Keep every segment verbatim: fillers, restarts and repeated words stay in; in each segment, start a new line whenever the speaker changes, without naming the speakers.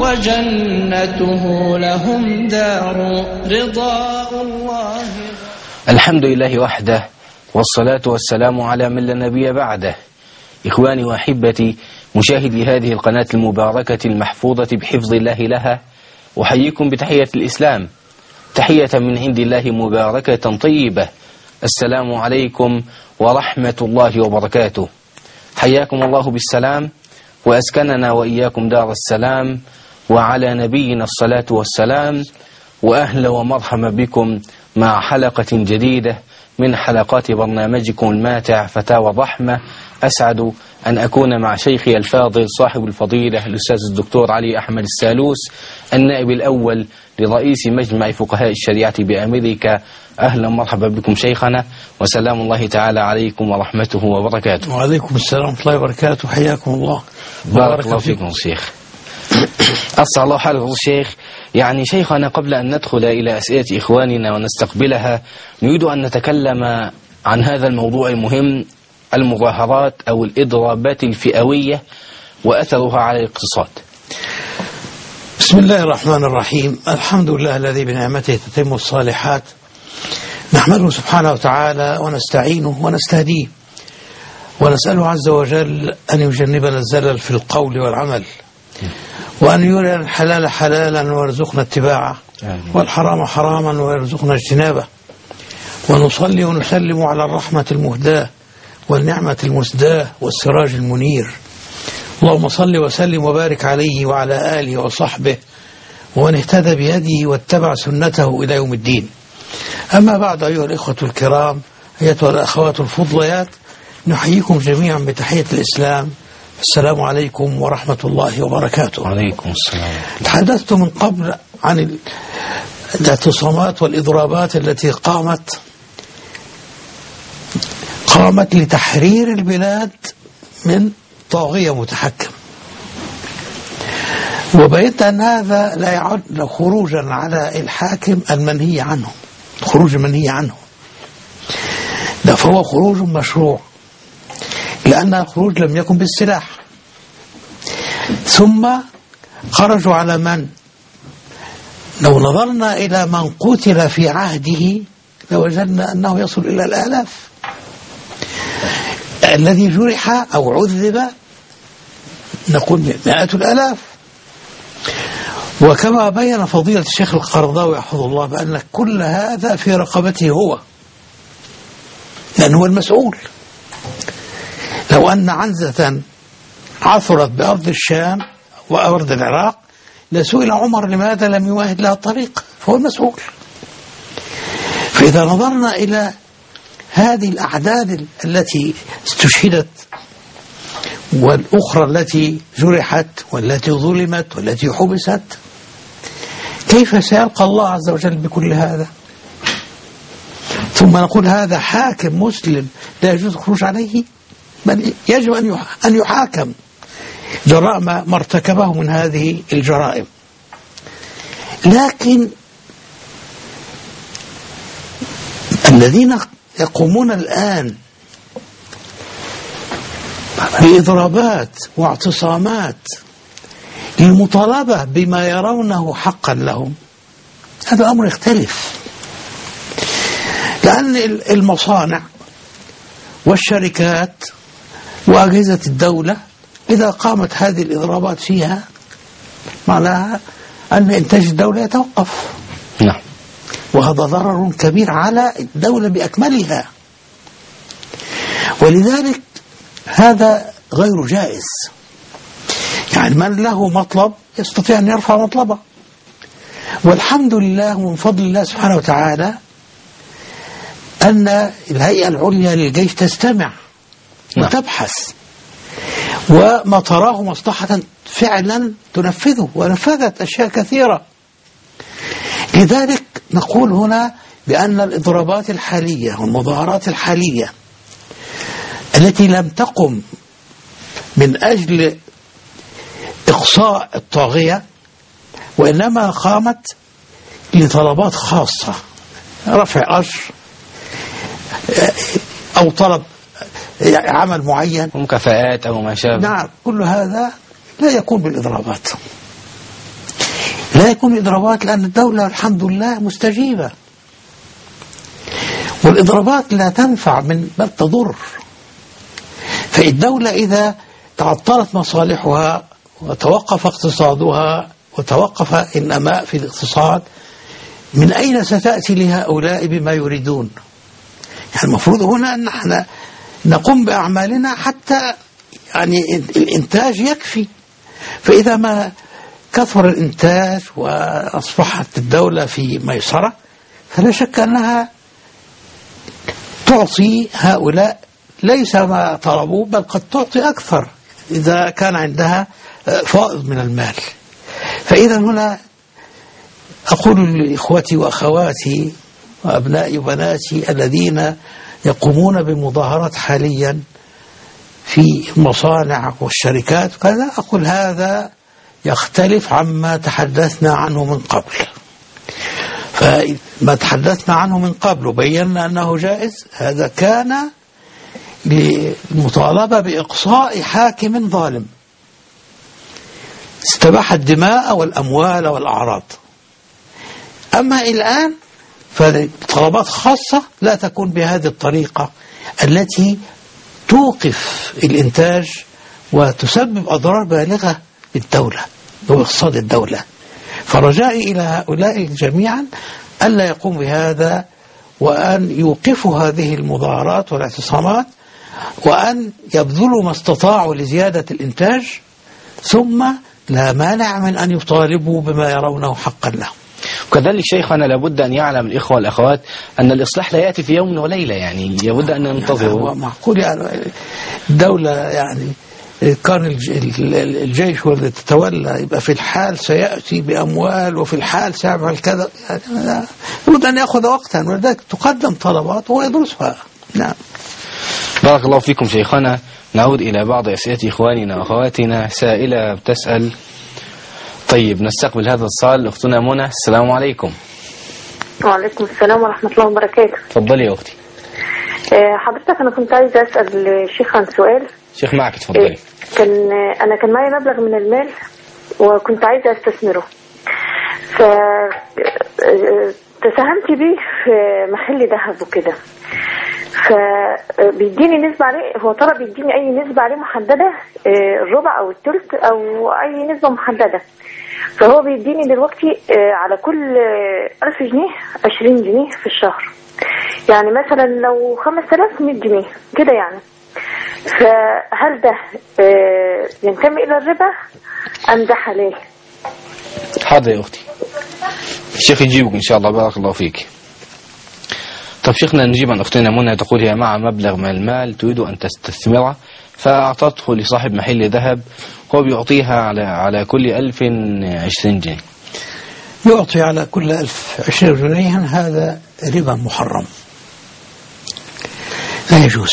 وجنته لهم دار رضاء الله.
الحمد لله وحده، والصلاة والسلام على من لا نبي بعده. إخواني وأحبتي مشاهدي هذه القناة المباركة المحفوظة بحفظ الله لها، أحييكم بتحية الإسلام، تحية من عند الله مباركة طيبة. السلام عليكم ورحمة الله وبركاته. حياكم الله بالسلام، وأسكننا وإياكم دار السلام، وعلى نبينا الصلاة والسلام. وأهلا ومرحبا بكم مع حلقة جديدة من حلقات برنامجكم الماتع فتاوى الرحمة. أسعد أن أكون مع شيخي الفاضل صاحب الفضيلة الأستاذ الدكتور علي أحمد السالوس، النائب الأول لرئيس مجمع فقهاء الشريعة بأمريكا. أهلا ومرحبا بكم شيخنا، وسلام الله تعالى عليكم ورحمته وبركاته.
وعليكم السلام ورحمة الله وبركاته، حياكم الله.
بارك الله فيكم شيخ. أسعد الله حالكم الشيخ. يعني شيخنا، قبل أن ندخل إلى أسئلة إخواننا ونستقبلها، نريد أن نتكلم عن هذا الموضوع المهم، المظاهرات أو الإضرابات الفئوية وأثرها على الاقتصاد.
بسم الله الرحمن الرحيم. الحمد لله الذي بنعمته تتم الصالحات، نحمده سبحانه وتعالى ونستعينه ونستهديه، ونسأله عز وجل أن يجنبنا الزلل في القول والعمل، وأن يرينا الحلال حلالا ويرزقنا اتباعه، والحرام حراما ويرزقنا اجتنابه. ونصلي ونسلم على الرحمة المهداة والنعمة المسداة والسراج المنير. اللهم صل وسلم وبارك عليه وعلى آله وصحبه ومن اهتدى بيده واتبع سنته إلى يوم الدين. أما بعد، أيها الإخوة الكرام، أيتها الأخوات الفضليات، نحييكم جميعا بتحية الإسلام. السلام عليكم ورحمة الله وبركاته.
وعليكم السلام.
تحدثت من قبل عن الاعتصامات والإضرابات التي قامت قامت لتحرير البلاد من طاغية متحكم، وبينت أن هذا لا يعد خروجا على الحاكم المنهي عنه، خروج المنهي عنه ده فهو خروج مشروع، لأن الخروج لم يكن بالسلاح. ثم خرجوا على من؟ لو نظرنا إلى من قتل في عهده لوجدنا أنه يصل إلى الآلاف. الذي جرح أو عذب نقول مئات الآلاف. وكما بين فضيلة الشيخ القرضاوي يحفظه الله بأن كل هذا في رقبته هو، لأنه هو المسؤول. لو أن عنزة عثرت بأرض الشام وأرض العراق لسئل عمر لماذا لم يمهد لها الطريق، فهو المسؤول. فإذا نظرنا إلى هذه الأعداد التي استشهدت والأخرى التي جرحت والتي ظلمت والتي حبست، كيف سيلقى الله عز وجل بكل هذا؟ ثم نقول هذا حاكم مسلم لا يجوز الخروج عليه، بل يجب أن يحاكم جراء ما ارتكبه من هذه الجرائم. لكن الذين يقومون الآن بإضرابات واعتصامات للمطالبة بما يرونه حقا لهم، هذا أمر يختلف. لأن المصانع والشركات وأجهزة الدولة إذا قامت هذه الإضرابات فيها معناها أن إنتاج الدولة يتوقف.
نعم.
وهذا ضرر كبير على الدولة بأكملها، ولذلك هذا غير جائز. يعني من له مطلب يستطيع أن يرفع مطلبه، والحمد لله من فضل الله سبحانه وتعالى أن الهيئة العليا للجيش تستمع وتبحث، وما تراه مصلحة فعلا تنفذه، ونفذت أشياء كثيرة. لذلك نقول هنا بأن الإضرابات الحالية والمظاهرات الحالية التي لم تقم من أجل إقصاء الطاغية، وإنما قامت لطلبات خاصة، رفع أجر أو طلب عمل معين،
مكافآت أو ما شابه.
نعم، كل هذا لا يكون بالإضرابات. لا يكون إضرابات، لأن الدولة الحمد لله مستجيبة، والإضرابات لا تنفع من بل تضر. فالدولة إذا تعطلت مصالحها وتوقف اقتصادها وتوقف النماء في الاقتصاد، من أين ستأتي لهؤلاء بما يريدون؟ يعني المفروض هنا أن نحن نقوم بأعمالنا حتى يعني الإنتاج يكفي. فإذا ما كثر الإنتاج وأصبحت الدولة في ميسرة، فلا شك أنها تعطي هؤلاء ليس ما طلبوه، بل قد تعطي أكثر إذا كان عندها فائض من المال. فإذا هنا أقول لإخوتي وأخواتي وأبنائي وبناتي الذين يقومون بمظاهرات حاليا في المصانع والشركات كذا، أقول هذا يختلف عما تحدثنا عنه من قبل. فما تحدثنا عنه من قبل وبينا أنه جائز، هذا كان للمطالبة بإقصاء حاكم ظالم استباح الدماء والأموال والأعراض. أما الآن فطلبات خاصة لا تكون بهذه الطريقة التي توقف الإنتاج وتسبب أضرار بالغة بالدولة واقتصاد الدولة. فرجائي إلى هؤلاء جميعا ألا يقوم بهذا، وأن يوقفوا هذه المظاهرات والاعتصامات، وأن يبذلوا ما استطاعوا لزيادة الإنتاج، ثم لا مانع من أن يطالبوا بما يرونه حقا لهم.
وكذلك شيخنا لابد أن يعلم الإخوة والأخوات أن الإصلاح لا يأتي في يوم وليلة، يعني لابد أن ننتظر.
يعني معقول يعني الدولة يعني كان الجيش هو اللي تتولى، يبقى في الحال سيأتي بأموال وفي الحال سيعمل كذا، يعني لابد أن يأخذ وقتا، ولذلك تقدم طلبات وهو يدرسها. نعم.
بارك الله فيكم شيخنا. نعود إلى بعض أسئلة إخواننا وأخواتنا. سائلة بتسأل. طيب نستقبل هذا الاتصال. أختنا منى، السلام عليكم.
وعليكم السلام ورحمة الله وبركاته.
تفضلي يا أختي.
حضرتك أنا كنت عايزة أسأل الشيخ عن سؤال.
شيخ معك، تفضلي.
كان أنا كان معي مبلغ من المال وكنت عايزة أستثمره، ف تساهمت بيه في محل ذهب وكده، فبيديني نسبة عليه. هو طلب يديني أي نسبة عليه محددة، الربع أو الثلث أو أي نسبة محددة. فهو بيديني دلوقتي على كل ألف جنيه عشرين جنيه في الشهر، يعني مثلا لو خمس آلاف مية جنيه كده يعني. فهل ده ينتمي إلى الربا أم ده حلال؟
حاضر يا أختي، الشيخ يجيبك إن شاء الله. بارك الله فيك. طب شيخنا نجيب عن أختنا منى، تقول هي مع مبلغ من المال تريد أن تستثمره، فأعطته لصاحب محل ذهب، هو بيعطيها على على كل ألف عشرين جنيه.
يعطي على كل ألف عشرين جنيه، هذا ربا محرم لا يجوز،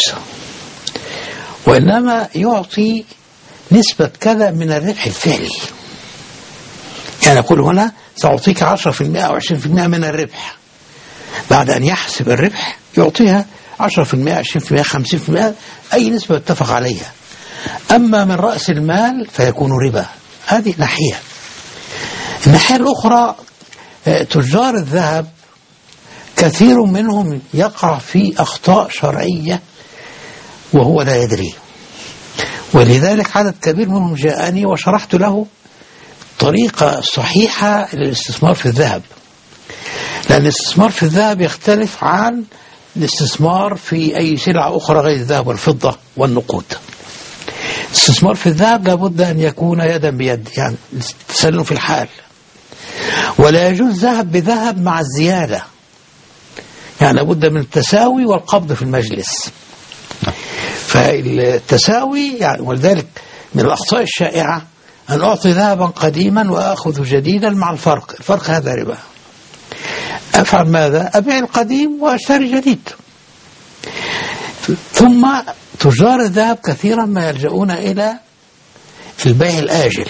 وإنما يعطي نسبة كذا من الربح الفعلي. يعني أقول هنا سأعطيك عشرة في المئة أو عشرين في المئة من الربح، بعد أن يحسب الربح يعطيها عشرة في المئة عشرين في المئة خمسين في المئة أي نسبة اتفق عليها. أما من رأس المال فيكون ربا. هذه ناحية. الناحية الأخرى تجار الذهب كثير منهم يقع في أخطاء شرعية وهو لا يدري، ولذلك عدد كبير منهم جاءني وشرحت له طريقة صحيحة للاستثمار في الذهب، لأن الاستثمار في الذهب يختلف عن الاستثمار في أي سلعة أخرى غير الذهب والفضة والنقود. الاستثمار في الذهب لابد أن يكون يدا بيد، يعني تسلم في الحال، ولا يجوز ذهب بذهب مع الزيادة، يعني لابد من التساوي والقبض في المجلس. فالتساوي يعني، ولذلك من الأخطاء الشائعة أن أعطي ذهبا قديما وأخذ جديدا مع الفرق، الفرق هذا ربا. أفعل ماذا؟ أبيع القديم وأشتري جديد. ثم تجار الذهب كثيرا ما يلجؤون إلى البيع الآجل،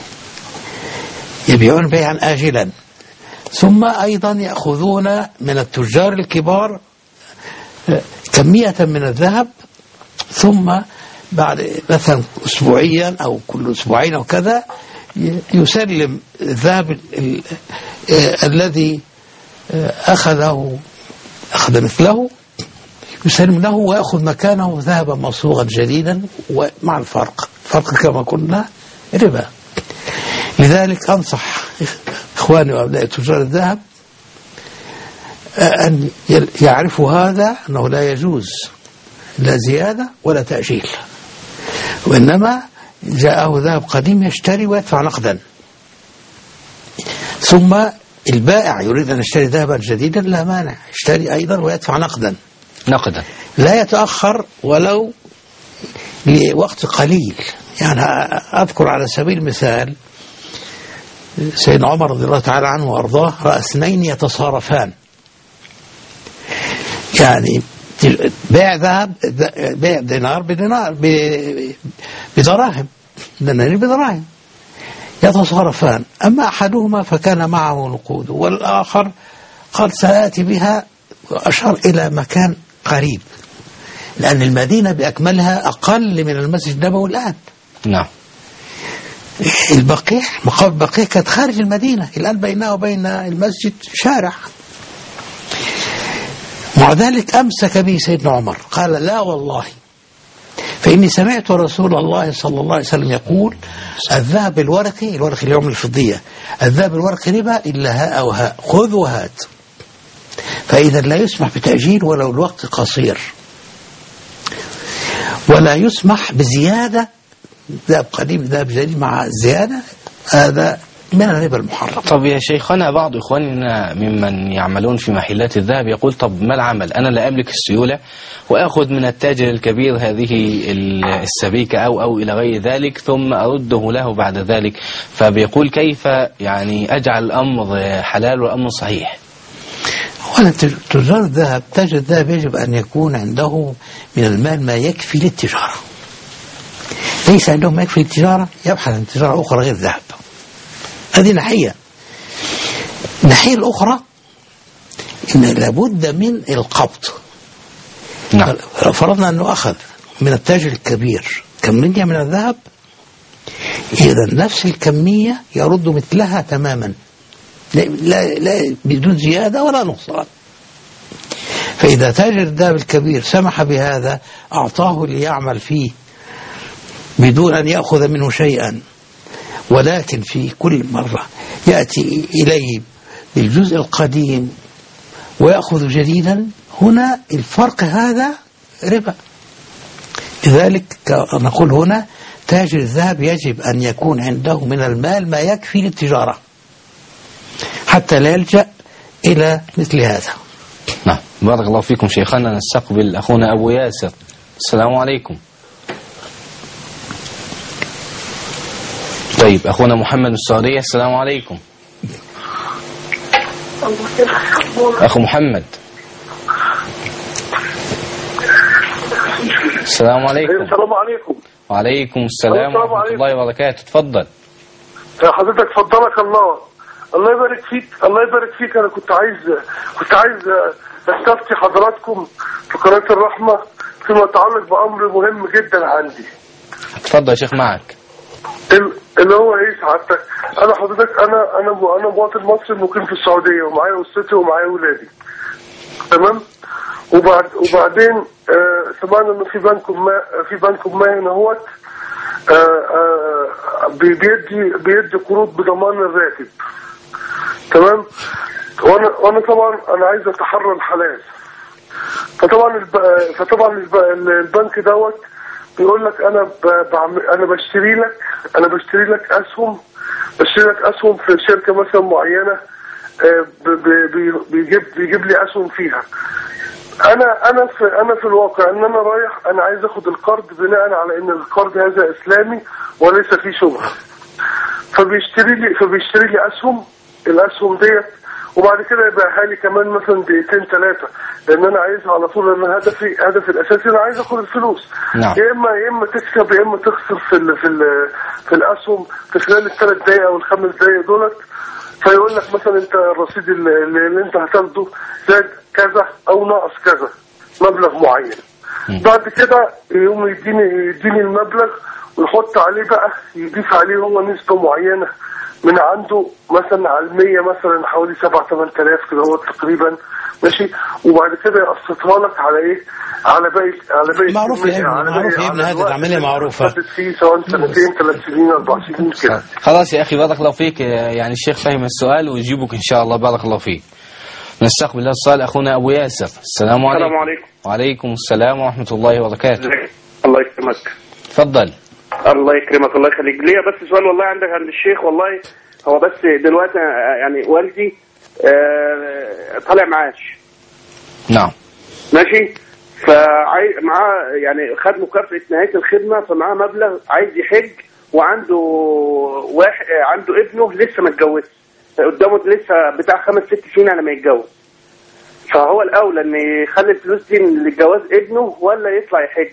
يبيعون بيعا آجلا، ثم أيضا يأخذون من التجار الكبار كمية من الذهب، ثم بعد مثلا أسبوعيا أو كل أسبوعين أو كذا يسلم الذهب الذي أخذه أخذ مثله، يسلم له ويأخذ مكانه ذهبا مصوغا جديدا ومع الفرق، الفرق كما قلنا ربا. لذلك أنصح إخواني وأبناء تجار الذهب أن يعرفوا هذا، أنه لا يجوز لا زيادة ولا تأجيل، وإنما جاءه ذهب قديم يشتري ويدفع نقدا، ثم البائع يريد أن يشتري ذهبا جديدا لا مانع، يشتري أيضا ويدفع نقدا
نقدا
لا يتأخر ولو لوقت قليل. يعني أذكر على سبيل المثال سيدنا عمر رضي الله تعالى عنه وأرضاه رأى اثنين يتصارفان، يعني بيع ذهب بيع دينار بدينار بدراهم، دنانير بدراهم يتصارفان، أما أحدهما فكان معه نقود والآخر قال سآتي بها، وأشار إلى مكان قريب لأن المدينة بأكملها أقل من المسجد النبوي الآن.
نعم.
البقيع مقابل البقيع كانت خارج المدينة، الآن بينها وبين المسجد شارع. مع ذلك أمسك به سيدنا عمر قال لا والله فإني سمعت رسول الله صلى الله عليه وسلم يقول الذهب الورقي، الورقي اليوم الفضية، الذهب الورقي ربا إلا هاء أو هاء، خذ وهات، فإذا لا يسمح بتأجيل ولو الوقت قصير، ولا يسمح بزيادة ذهب قديم ذهب جديد مع الزيادة، هذا من الربا المحرم.
طب يا شيخنا بعض إخواننا ممن يعملون في محلات الذهب يقول طب ما العمل؟ أنا لا أملك السيولة وأخذ من التاجر الكبير هذه السبيكة أو أو إلى غير ذلك ثم أرده له بعد ذلك، فبيقول كيف يعني أجعل الأمر حلال والأمر صحيح؟
وأنا تجار الذهب، تاجر الذهب يجب أن يكون عنده من المال ما يكفي للتجارة، ليس عنده ما يكفي للتجارة يبحث عن تجارة أخرى غير الذهب. هذه ناحية. الناحية الأخرى إن لابد من القبض.
نعم.
فرضنا أنه أخذ من التاجر الكبير كمية من الذهب، إذا نفس الكمية يرد مثلها تماما، لا, لا, لا بدون زيادة ولا نقصان. فإذا تاجر الذهب الكبير سمح بهذا أعطاه ليعمل فيه بدون أن يأخذ منه شيئا، ولكن في كل مرة يأتي إليه بالجزء القديم ويأخذ جديدا، هنا الفرق هذا ربا. لذلك نقول هنا تاجر الذهب يجب أن يكون عنده من المال ما يكفي للتجارة حتى لا يلجأ إلى مثل هذا.
نعم. بارك الله فيكم شيخنا. نستقبل أخونا أبو ياسر. السلام عليكم. طيب أخونا محمد من السعودية. السلام عليكم. أخو محمد. السلام عليكم.
السلام عليكم.
وعليكم السلام ورحمة الله وبركاته. تفضل.
حضرتك فضلك الله. الله يبارك فيك. الله يبارك فيك. أنا كنت عايز كنت عايز استفتي حضراتكم في قناة الرحمة فيما يتعلق بأمر مهم جدا عندي.
تفضل يا شيخ معك.
اللي هو ايه سعادتك؟ انا حضرتك انا انا انا مواطن مصري مقيم في السعوديه ومعايا اسرتي ومعايا اولادي. تمام؟ وبعد وبعدين آه سمعنا انه في بنك ما في بنك ما هنا اهوت آه آه بيدي بيدي قروض بضمان الراتب. تمام؟ وانا وانا طبعا انا عايز اتحرى الحلال. فطبعا الب... فطبعا الب... البنك دوت بيقول لك انا بعمل انا بشتري لك انا بشتري لك اسهم بشتري لك اسهم في شركه مثلا معينه، بيجيب بيجيب لي اسهم فيها. انا انا في انا في الواقع ان انا رايح انا عايز اخد القرض بناء على ان القرض هذا اسلامي وليس فيه شبهه. فبيشتري لي فبيشتري لي اسهم، الاسهم ديت وبعد كده يبيعها لي كمان مثلا دقيقتين ثلاثه، لان انا عايز على طول، ان هدفي هدفي الاساسي انا عايز اخد الفلوس.
نعم.
يا اما يا اما تكسب يا اما تخسر في ال في ال في الاسهم في خلال الثلاث دقائق او الخمس دقائق دولت. فيقول لك مثلا انت الرصيد اللي, اللي انت هتاخده زاد كذا او ناقص كذا مبلغ معين. بعد كده يقوم يديني يديني المبلغ ويحط عليه بقى، يضيف عليه هو نسبة معينة من عنده، مثلا على المية مثلا حوالي سبعة ثمان آلاف كده هو تقريبا، ماشي. وبعد كده يقسطها لك على ايه؟ على باقي على باقي
معروف يا ابني، معروف يا ابني، هذه العملية معروفة.
فيه سواء سنتين ثلاث سنين أربع سنين كده.
خلاص يا أخي بارك الله فيك، يعني الشيخ فهم السؤال ويجيبك إن شاء الله. بارك الله فيك. نستقبل الاتصال أخونا أبو ياسر. السلام عليكم.
السلام عليكم.
وعليكم السلام ورحمة الله وبركاته.
الله يكرمك.
تفضل.
الله يكرمك الله يخليك. ليا بس سؤال والله عندك عند الشيخ، والله هو بس دلوقتي يعني والدي آه طالع معاش.
نعم.
ماشي. فعايز معاه يعني خد مكافأة نهاية الخدمة، فمعاه مبلغ عايز يحج، وعنده واحد عنده ابنه لسه ما اتجوزش، قدامه لسه بتاع خمس ست سنين على ما يتجوز. فهو الأولى إن يخلي الفلوس دي لجواز ابنه ولا يطلع يحج؟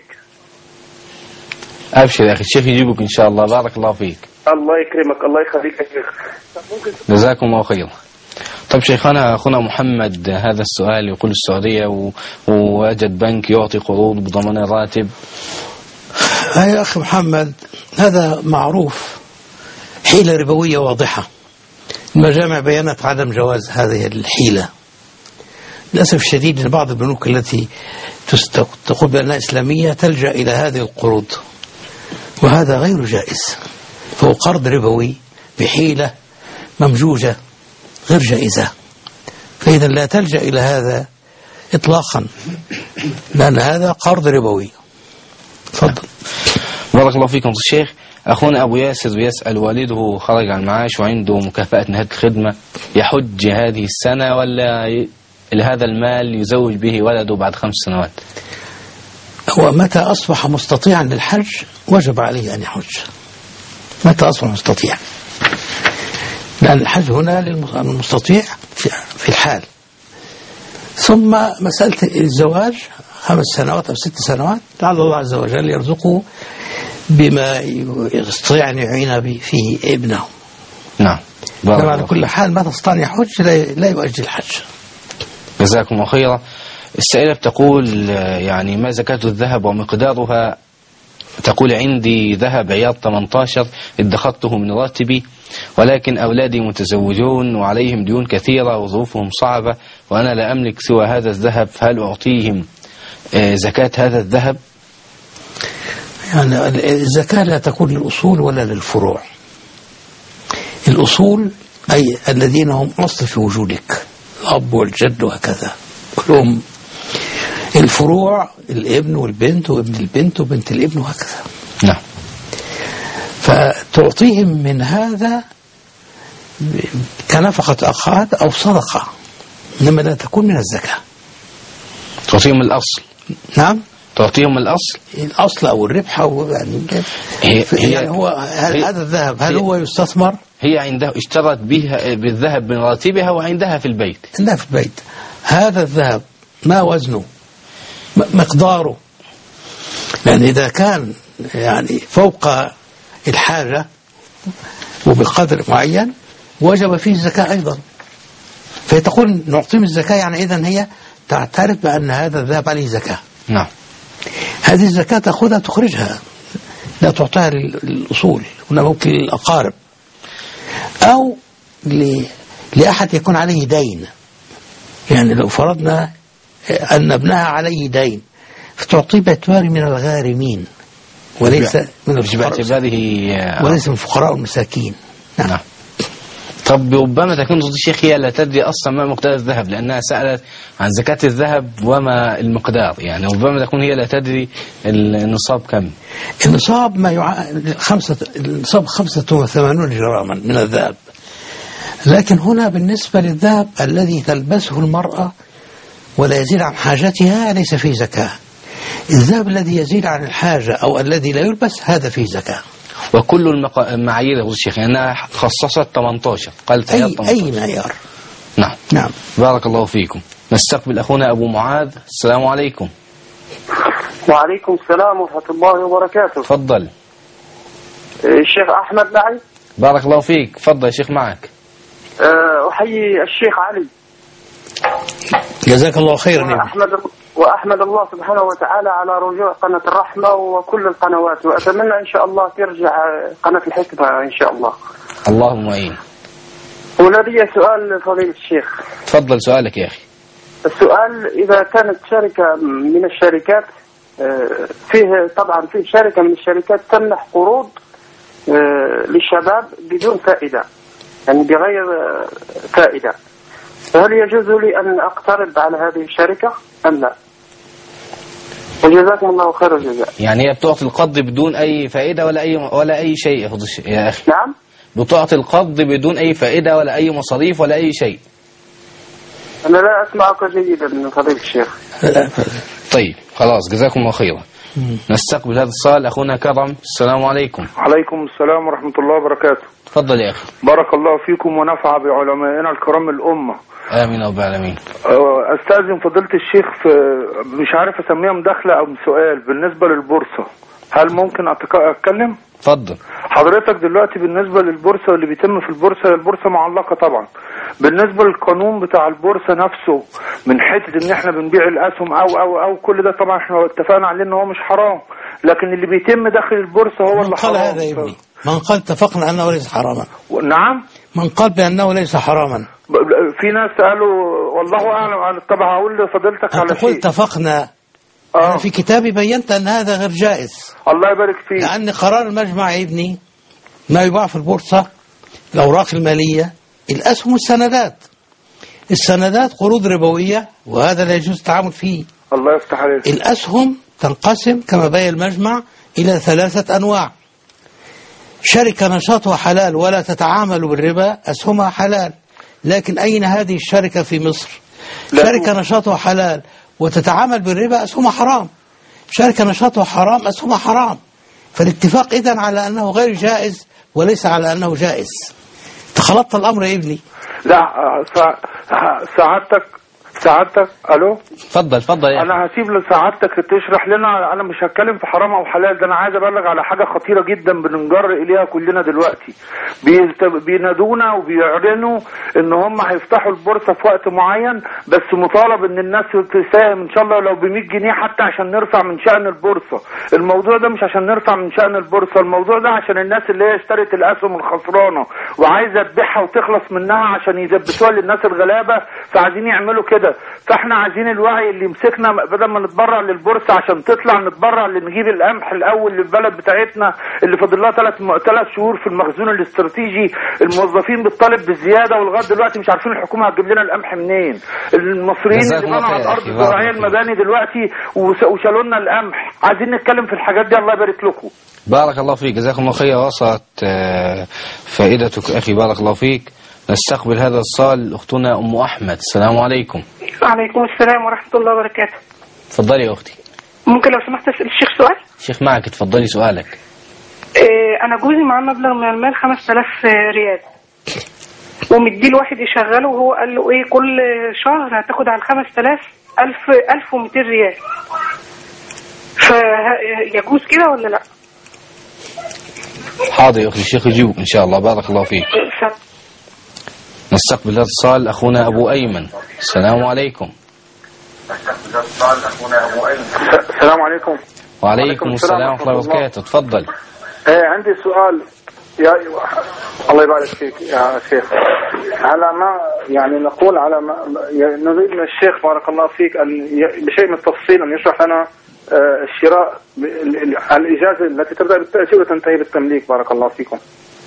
أبشر يا أخي الشيخ يجيبك إن شاء الله. بارك الله فيك.
الله يكرمك الله يخليك يا شيخ.
جزاكم الله خيرا. طب شيخنا أخونا محمد هذا السؤال يقول السعودية ووجد بنك يعطي قروض بضمان الراتب.
يا أخي محمد هذا معروف، حيلة ربوية واضحة. المجامع بيانت عدم جواز هذه الحيلة. للأسف الشديد أن بعض البنوك التي تقول بأنها إسلامية تلجأ إلى هذه القروض، وهذا غير جائز. فهو قرض ربوي بحيلة ممجوجة غير جائزة، فإذا لا تلجأ إلى هذا إطلاقا، لأن هذا قرض ربوي. تفضل.
بارك الله فيكم الشيخ. أخونا أبو ياسر يسأل والده خرج عن المعاش وعنده مكافأة نهاية الخدمة، يحج هذه السنة ولا هذا المال يزوج به ولده بعد خمس سنوات؟
هو متى أصبح مستطيعا للحج وجب عليه أن يحج، متى أصبح مستطيعا، لأن الحج هنا للمستطيع في الحال. ثم مسألة الزواج خمس سنوات أو ست سنوات لعل الله عز وجل يرزقه بما يستطيع أن يعين فيه ابنه.
نعم.
لما على كل حال ما تستطيع أن يحج لا يؤجل الحج.
جزاكم الله خيرا. السائلة بتقول يعني ما زكاة الذهب ومقدارها؟ تقول عندي ذهب عيار ثمانية عشر ادخرته من راتبي، ولكن أولادي متزوجون وعليهم ديون كثيرة وظروفهم صعبة وأنا لا أملك سوى هذا الذهب، فهل أعطيهم زكاة هذا الذهب؟
يعني الزكاة لا تكون للأصول ولا للفروع. الأصول أي الذين هم أصل في وجودك، الأب والجد وهكذا والأم. الفروع الابن والبنت وابن البنت وبنت الابن وهكذا.
نعم.
فتعطيهم من هذا كنفقة أخاد أو صدقة، إنما لا تكون من الزكاة.
تعطيهم الأصل.
نعم.
تعطيهم الأصل
الأصل أو الربح أو يعني,
هي
يعني هو هل هذا الذهب هل هو يستثمر؟
هي عندها اشترت بها بالذهب من راتبها وعندها في البيت.
عندها في البيت. هذا الذهب ما وزنه مقداره، لأن إذا كان يعني فوق الحاجة وبقدر معين وجب فيه الزكاة أيضا. فتقول نعطيهم الزكاة، يعني إذن هي تعترف بأن هذا الذهب عليه زكاة.
نعم.
هذه الزكاة تأخذها تخرجها، لا تعطيها للأصول، هنا ممكن للأقارب أو لأحد يكون عليه دين. يعني لو فرضنا أن ابنها عليه دين فتعطيه باعتبار من الغارمين وليس من الفقراء، وليس من الفقراء والمساكين. نعم. نعم.
طب ربما تكون ضد الشيخ هي لا تدري أصلا ما مقدار الذهب، لأنها سألت عن زكاة الذهب وما المقدار، يعني ربما تكون هي لا تدري النصاب كم.
النصاب ما يع... خمسة النصاب خمسة وثمانون جراما من الذهب، لكن هنا بالنسبة للذهب الذي تلبسه المرأة ولا يزيد عن حاجتها ليس فيه زكاة. الذهب الذي يزيد عن الحاجة أو الذي لا يلبس هذا فيه زكاة.
وكل المعايير يا الشيخ أنها خصصت ثمانية عشر قالت
أي, أي معيار.
نعم.
نعم.
بارك الله فيكم. نستقبل أخونا أبو معاذ. السلام عليكم.
وعليكم السلام ورحمة الله وبركاته.
تفضل.
الشيخ أحمد معي.
بارك الله فيك. تفضل يا شيخ معك.
أحيي الشيخ علي.
جزاك الله خيرا.
وأحمد, وأحمد الله سبحانه وتعالى على رجوع قناة الرحمة وكل القنوات، وأتمنى إن شاء الله ترجع قناة الحكمة إن شاء الله.
اللهم أعين.
ولدي سؤال فضيلة الشيخ.
تفضل سؤالك يا أخي.
السؤال إذا كانت شركة من الشركات فيه طبعا فيه شركة من الشركات تمنح قروض للشباب بدون فائدة، يعني بغير فائدة، فهل يجوز لي أن أقترض على هذه الشركة أم لا؟ وجزاكم الله خير الجزاء.
يعني هي بتعطي القرض بدون أي فائدة ولا أي ولا أي شيء يا أخي؟
نعم.
بتعطي القرض بدون أي فائدة ولا أي مصاريف ولا أي شيء.
أنا لا أسمعك جيدا من فضيلة الشيخ.
طيب خلاص جزاكم الله خيرا. نستقبل هذا السؤال أخونا كرم. السلام عليكم.
عليكم السلام ورحمة الله وبركاته.
تفضل يا أخي.
بارك الله فيكم ونفع بعلمائنا الكرام الأمة.
آمين رب العالمين.
أستاذن فضيلة الشيخ في مش عارف أسميها مداخلة أو سؤال بالنسبة للبورصة، هل ممكن أتكلم؟
اتفضل.
حضرتك دلوقتي بالنسبة للبورصة واللي بيتم في البورصة، البورصة معلقة طبعا. بالنسبة للقانون بتاع البورصة نفسه من حتة ان احنا بنبيع الاسهم او او او كل ده طبعا احنا اتفقنا عليه ان هو مش حرام، لكن اللي بيتم داخل البورصة هو اللي حرام.
من قال هذا يا ابني؟ من قال اتفقنا انه ليس حراما؟
نعم.
من قال بانه ليس حراما؟
في ناس قالوا والله اعلم. انا طبعا هقول لفضيلتك على شيء.
قلت اتفقنا.
آه.
أنا في كتابي بينت أن هذا غير جائز.
الله يبارك فيك.
لأن قرار المجمع يا ابني ما يباع في البورصة الأوراق المالية الأسهم والسندات. السندات قروض ربوية وهذا لا يجوز التعامل فيه.
الله يفتح عليك.
الأسهم تنقسم كما بين المجمع إلى ثلاثة أنواع. شركة نشاطها حلال ولا تتعامل بالربا أسهمها حلال، لكن أين هذه الشركة في مصر؟ شركة نشاطها حلال وتتعامل بالربا أسهمها حرام. شركة نشاطها حرام أسهمها حرام. فالاتفاق إذن على أنه غير جائز وليس على أنه جائز. تخلطت الأمر يا ابني.
لا سعادتك سعادتك الو.
اتفضل اتفضل.
انا هسيب لسعادتك تشرح لنا. انا مش هتكلم في حرام او حلال، ده انا عايز ابلغ على حاجه خطيره جدا بننجر اليها كلنا دلوقتي. بينادونا وبيعلنوا ان هم هيفتحوا البورصه في وقت معين، بس مطالب ان الناس تساهم ان شاء الله لو ب مية جنيه حتى عشان نرفع من شأن البورصه. الموضوع ده مش عشان نرفع من شأن البورصه، الموضوع ده عشان الناس اللي هي اشترت الاسهم الخسرانه وعايزه تبيعها وتخلص منها عشان يثبتوها للناس الغلابه، فعايزين يعملوا كده. فاحنا عايزين الوعي اللي مسكنا بدل ما نتبرع للبورصه عشان تطلع، نتبرع اللي نجيب القمح الاول للبلد بتاعتنا اللي فاضل لها ثلاث ثلاث شهور في المخزون الاستراتيجي. الموظفين بتطالب بالزياده ولغايه دلوقتي مش عارفين الحكومه هتجيب لنا القمح منين. المصريين اللي بنوا على الارض الزراعيه المباني دلوقتي وشالوا لنا القمح. عايزين نتكلم في الحاجات دي. الله يبارك لكم.
بارك الله فيك. جزاكم الله خير. وصلت فائدتك اخي. بارك الله فيك. نستقبل هذا الصال أختنا أم أحمد. السلام عليكم.
وعليكم السلام ورحمة الله وبركاته.
تفضلي يا أختي.
ممكن لو سمحت أسأل الشيخ سؤال؟
الشيخ معك. تفضلي سؤالك.
إيه أنا جوزي معاه مبلغ من المال خمسة آلاف ريال ومديه لواحد يشغله، وهو قال له إيه كل شهر هتاخد على الخمس آلاف ألف ألف ومئتين ريال، فيجوز كده ولا لأ؟
حاضر يا أختي الشيخ يجيبك إن شاء الله. بارك الله فيك. نستقبل هذا الاتصال أخونا أبو أيمن. السلام عليكم.
السلام عليكم.
وعليكم السلام ورحمة الله وبركاته. تفضل.
ايه عندي سؤال يا الله يبارك فيك يا شيخ. على ما يعني نقول على ما نريد من الشيخ بارك الله فيك أن بشيء من التفصيل أن يشرح لنا الشراء الإجازة التي تبدأ بالتأجير وتنتهي بالتمليك. بارك الله فيكم.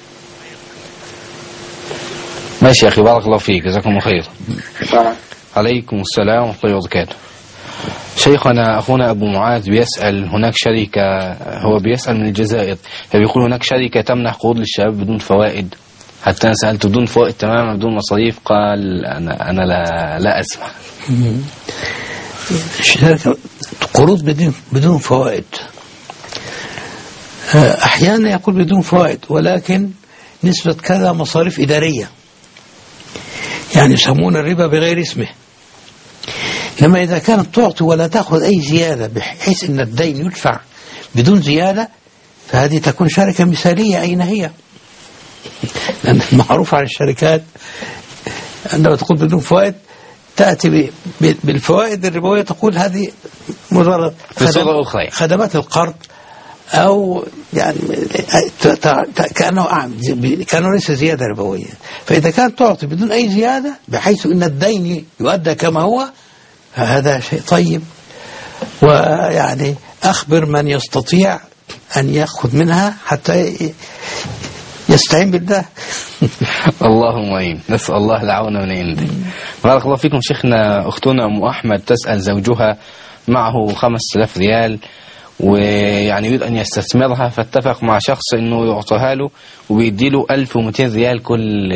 ماشي يا أخي. بارك الله فيك. جزاكم الله خير.
نعم.
عليكم السلام ورحمة الله وبركاته. شيخنا أخونا أبو معاذ بيسأل هناك شركة، هو بيسأل من الجزائر، فبيقول هناك شركة تمنح قروض للشباب بدون فوائد. حتى أنا سألت بدون فوائد تماما بدون مصاريف، قال أنا أنا لا لا أسمع.
شركة قروض بدون بدون فوائد أحيانا يقول بدون فوائد، ولكن نسبة كذا مصاريف إدارية، يعني يسمون الربا بغير اسمه. لما إذا كانت تعطي ولا تأخذ أي زيادة بحيث أن الدين يدفع بدون زيادة، فهذه تكون شركة مثالية. أين هي؟ لأن المعروف عن الشركات عندما تقول بدون فوائد تأتي بالفوائد الربوية تقول هذه مجرد
خدمات,
خدمات القرض، أو يعني كأنه كأنه ليس زيادة ربوية. فإذا كانت تعطي بدون أي زيادة بحيث أن الدين يؤدى كما هو، فهذا شيء طيب. ويعني أخبر من يستطيع أن يأخذ منها حتى يستعين بالله.
اللهم امين، نسأل الله العون من عنده. بارك الله فيكم شيخنا. أختنا أم أحمد تسأل زوجها معه خمس آلاف ريال، ويعني يريد أن يستثمرها، فاتفق مع شخص أنه يعطيها له وبيديله ألف ومئتين ريال كل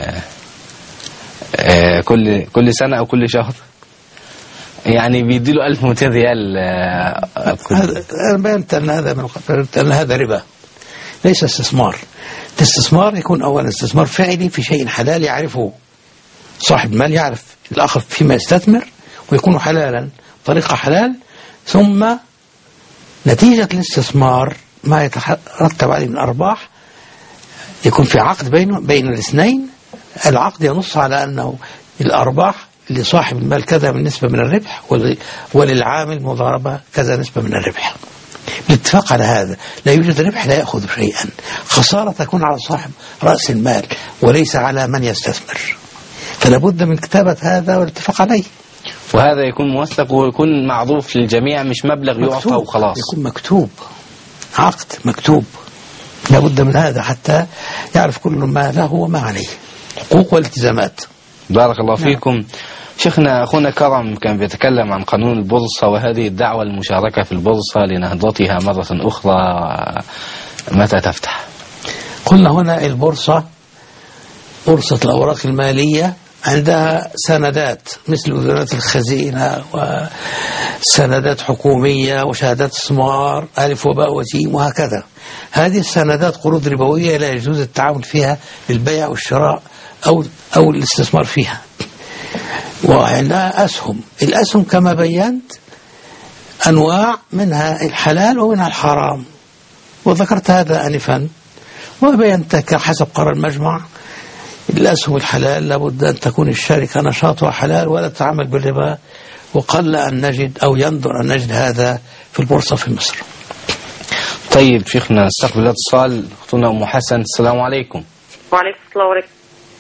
آه كل كل سنة أو كل شهر، يعني بيديله ألف ومئتين ريال.
أنا بينت أن هذا من أن هذا ربا ليس استثمار. الاستثمار يكون أولا استثمار فعلي في شيء حلال يعرفه صاحب المال، يعرف الآخر فيما يستثمر ويكون حلالا طريقة حلال، ثم نتيجة الاستثمار ما يترتب عليه من أرباح يكون في عقد بين بين الاثنين. العقد ينص على أنه الأرباح لصاحب المال كذا من نسبة من الربح، وللعامل مضاربة كذا نسبة من الربح. بالاتفاق على هذا لا يوجد ربح لا يأخذ شيئا، خسارة تكون على صاحب رأس المال وليس على من يستثمر. فلا بد من كتابة هذا والاتفاق عليه،
وهذا يكون موثق ويكون معروف للجميع، مش مبلغ يعطى وخلاص،
يكون مكتوب، عقد مكتوب. لا بد من هذا حتى يعرف كل ما له وما عليه، حقوق والالتزامات.
بارك الله فيكم. نعم. شيخنا أخونا كرم كان بيتكلم عن قانون البورصة وهذه الدعوة المشاركة في البورصة لنهضتها مرة أخرى، متى تفتح؟
قلنا هنا البورصة بورصة الأوراق المالية عندها سندات مثل وزارات الخزينة وسندات حكومية وشهادات استثمار ألف وباء وجيم وهكذا. هذه السندات قروض ربوية لا يجوز التعامل فيها بالبيع والشراء أو أو الاستثمار فيها. وعندها أسهم، الأسهم كما بينت أنواع، منها الحلال ومنها الحرام، وذكرت هذا آنفا وبينت حسب قرار المجمع. الأسهم الحلال لابد أن تكون الشركة نشاطها حلال ولا تتعامل بالربا، وقل أن نجد أو يندر أن نجد هذا في البورصة في مصر.
طيب شيخنا نستقبل الاتصال. أختنا أم حسن، السلام عليكم.
وعليكم السلام ورحمة.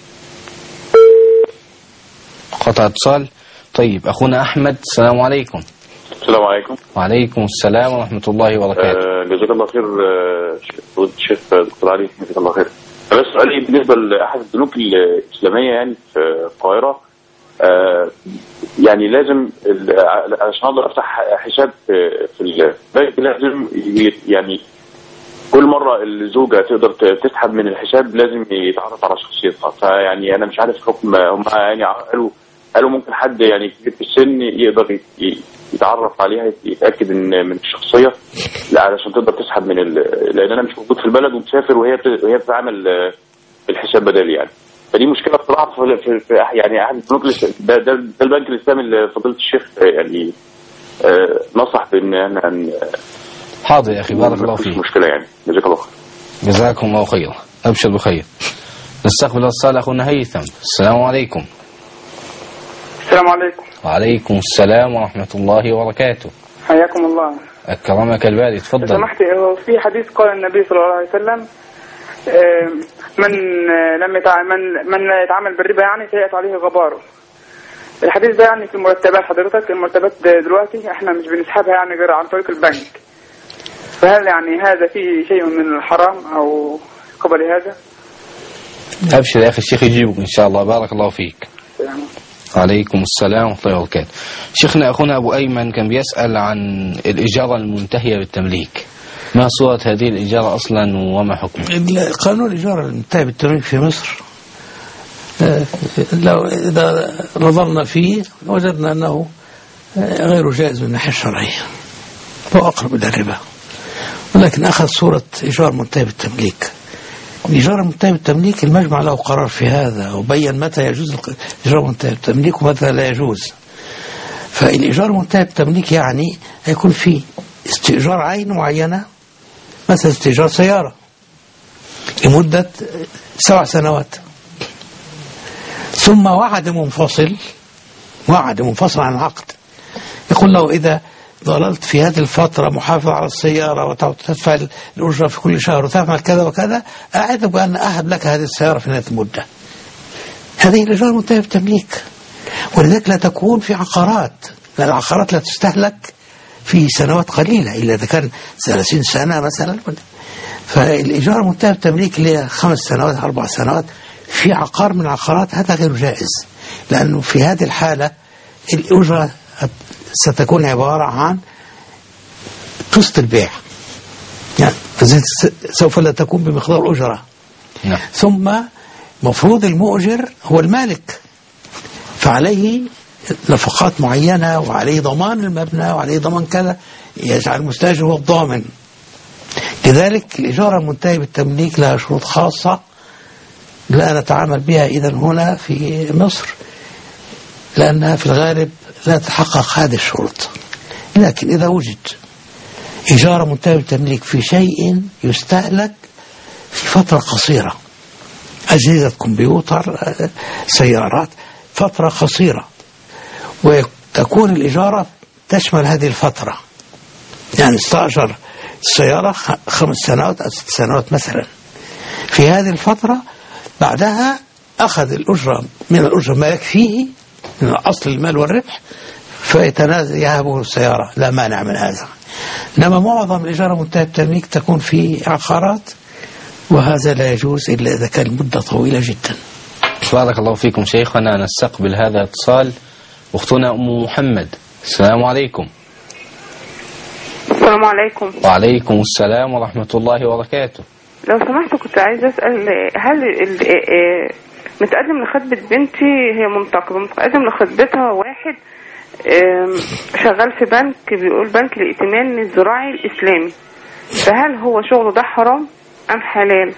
قطع اتصال. طيب أخونا أحمد، السلام عليكم.
السلام عليكم.
وعليكم السلام ورحمة الله وبركاته.
آه جزاك الله خير فضيلة الشيخ دكتور علي، جزاك الله خير. بس سؤالي بالنسبة لأحد البنوك الإسلامية يعني في القاهرة، آه يعني لازم عشان أقدر أفتح حساب في البنك لازم يعني كل مرة الزوجة تقدر تسحب من الحساب لازم يتعرف على شخصيتها. فيعني أنا مش عارف حكم هم يعني قالوا قالوا ممكن حد يعني كبير في السن يقدر يتعرف عليها يتأكد إن من الشخصية، لا علشان تقدر تسحب من ال... لأن أنا مش موجود في البلد ومسافر وهي بت... وهي بتعمل الحساب بدالي يعني. فدي مشكلة بصراحة في, في يعني أحد البنوك ده, ده, ده البنك الإسلامي اللي فضيلة الشيخ يعني آه نصح بإن أن
حاضر يا أخي، بارك الله فيك.
مشكلة يعني. جزاك الله خير.
جزاكم الله خير، أبشر بخير. نستقبل الصالح أخونا هيثم، السلام عليكم.
السلام عليكم.
وعليكم السلام ورحمة الله وبركاته.
حياكم الله.
أكرمك الباري، تفضل.
سمحت، في حديث قال النبي صلى الله عليه وسلم من لم يتعامل من لا يتعامل بالربا يعني سيأتي عليه غباره. الحديث ده يعني في المرتبات حضرتك، المرتبات دلوقتي احنا مش بنسحبها يعني غير عن طريق البنك، فهل يعني هذا فيه شيء من الحرام أو قبل هذا؟
أبشر يا أخي، الشيخ يجيبك إن شاء الله. بارك الله فيك.
يعني.
عليكم السلام ورحمة الله وبركاته. شيخنا أخونا أبو أيمن كان بيسأل عن الإجارة المنتهية بالتمليك، ما صورة هذه الإجارة أصلا وما حكمها؟
قانون الإجارة المنتهية بالتمليك في مصر لو إذا نظرنا فيه وجدنا أنه غير جائز من الناحية الشرعية وأقرب إلى الربا، ولكن أخذ صورة إيجار منتهي بالتمليك. الإيجار منتهي بالتمليك المجمع له قرار في هذا وبين متى يجوز الإيجار منتهي بالتمليك ومتى لا يجوز. فالإيجار منتهي بالتمليك يعني يكون في استئجار عين معينة، مثلا استئجار سيارة لمدة سبع سنوات، ثم وعد منفصل وعد منفصل عن العقد. يقول له إذا ظللت في هذه الفترة محافظ على السيارة وتدفع الأجرة في كل شهر وتفعل كذا وكذا، أعدك بأن أهب لك هذه السيارة في نهاية المدة. هذه الإجارة منتهية بالتمليك، ولذلك لا تكون في عقارات، لأن العقارات لا تستهلك في سنوات قليلة إلا إذا كان ثلاثين سنة مثلا. فالإجارة منتهية بالتمليك اللي هي خمس سنوات أربع سنوات في عقار من العقارات، هذا غير جائز، لأنه في هذه الحالة الأجرة ستكون عبارة عن قسط البيع، يعني سوف لا تكون بمقدار الأجرة. نعم. ثم مفروض المؤجر هو المالك، فعليه نفقات معينة وعليه ضمان المبنى وعليه ضمان كذا، يجعل المستأجر هو الضامن. لذلك الإجارة المنتهية بالتمليك لها شروط خاصة لا نتعامل بها إذن هنا في مصر، لأنها في الغالب لا تحقق هذه الشروط. لكن إذا وجد إجارة منتهية بالتمليك في شيء يستهلك في فترة قصيرة، أجهزة كمبيوتر، سيارات، فترة قصيرة، وتكون الإجارة تشمل هذه الفترة، يعني استأجر السيارة خمس سنوات أو ست سنوات مثلا، في هذه الفترة بعدها أخذ الأجرة من الأجرة ما يكفيه من أصل المال والربح فيتنازل يهبه السيارة، لا مانع من هذا. إنما معظم الإجارة منتهية بالتمليك تكون في عقارات، وهذا لا يجوز إلا إذا كان مدة طويلة جدا.
بارك الله فيكم شيخنا. نستقبل هذا الاتصال. أختنا أم محمد. السلام عليكم.
السلام عليكم.
وعليكم السلام ورحمة الله وبركاته.
لو سمحت كنت عايزة أسأل، هل متقدم لخطبة بنتي، هي منتقبة، متقدم لخطبتها واحد شغال في بنك، بيقول بنك الائتمان الزراعي الإسلامي، فهل هو شغله ده حرام أم حلال؟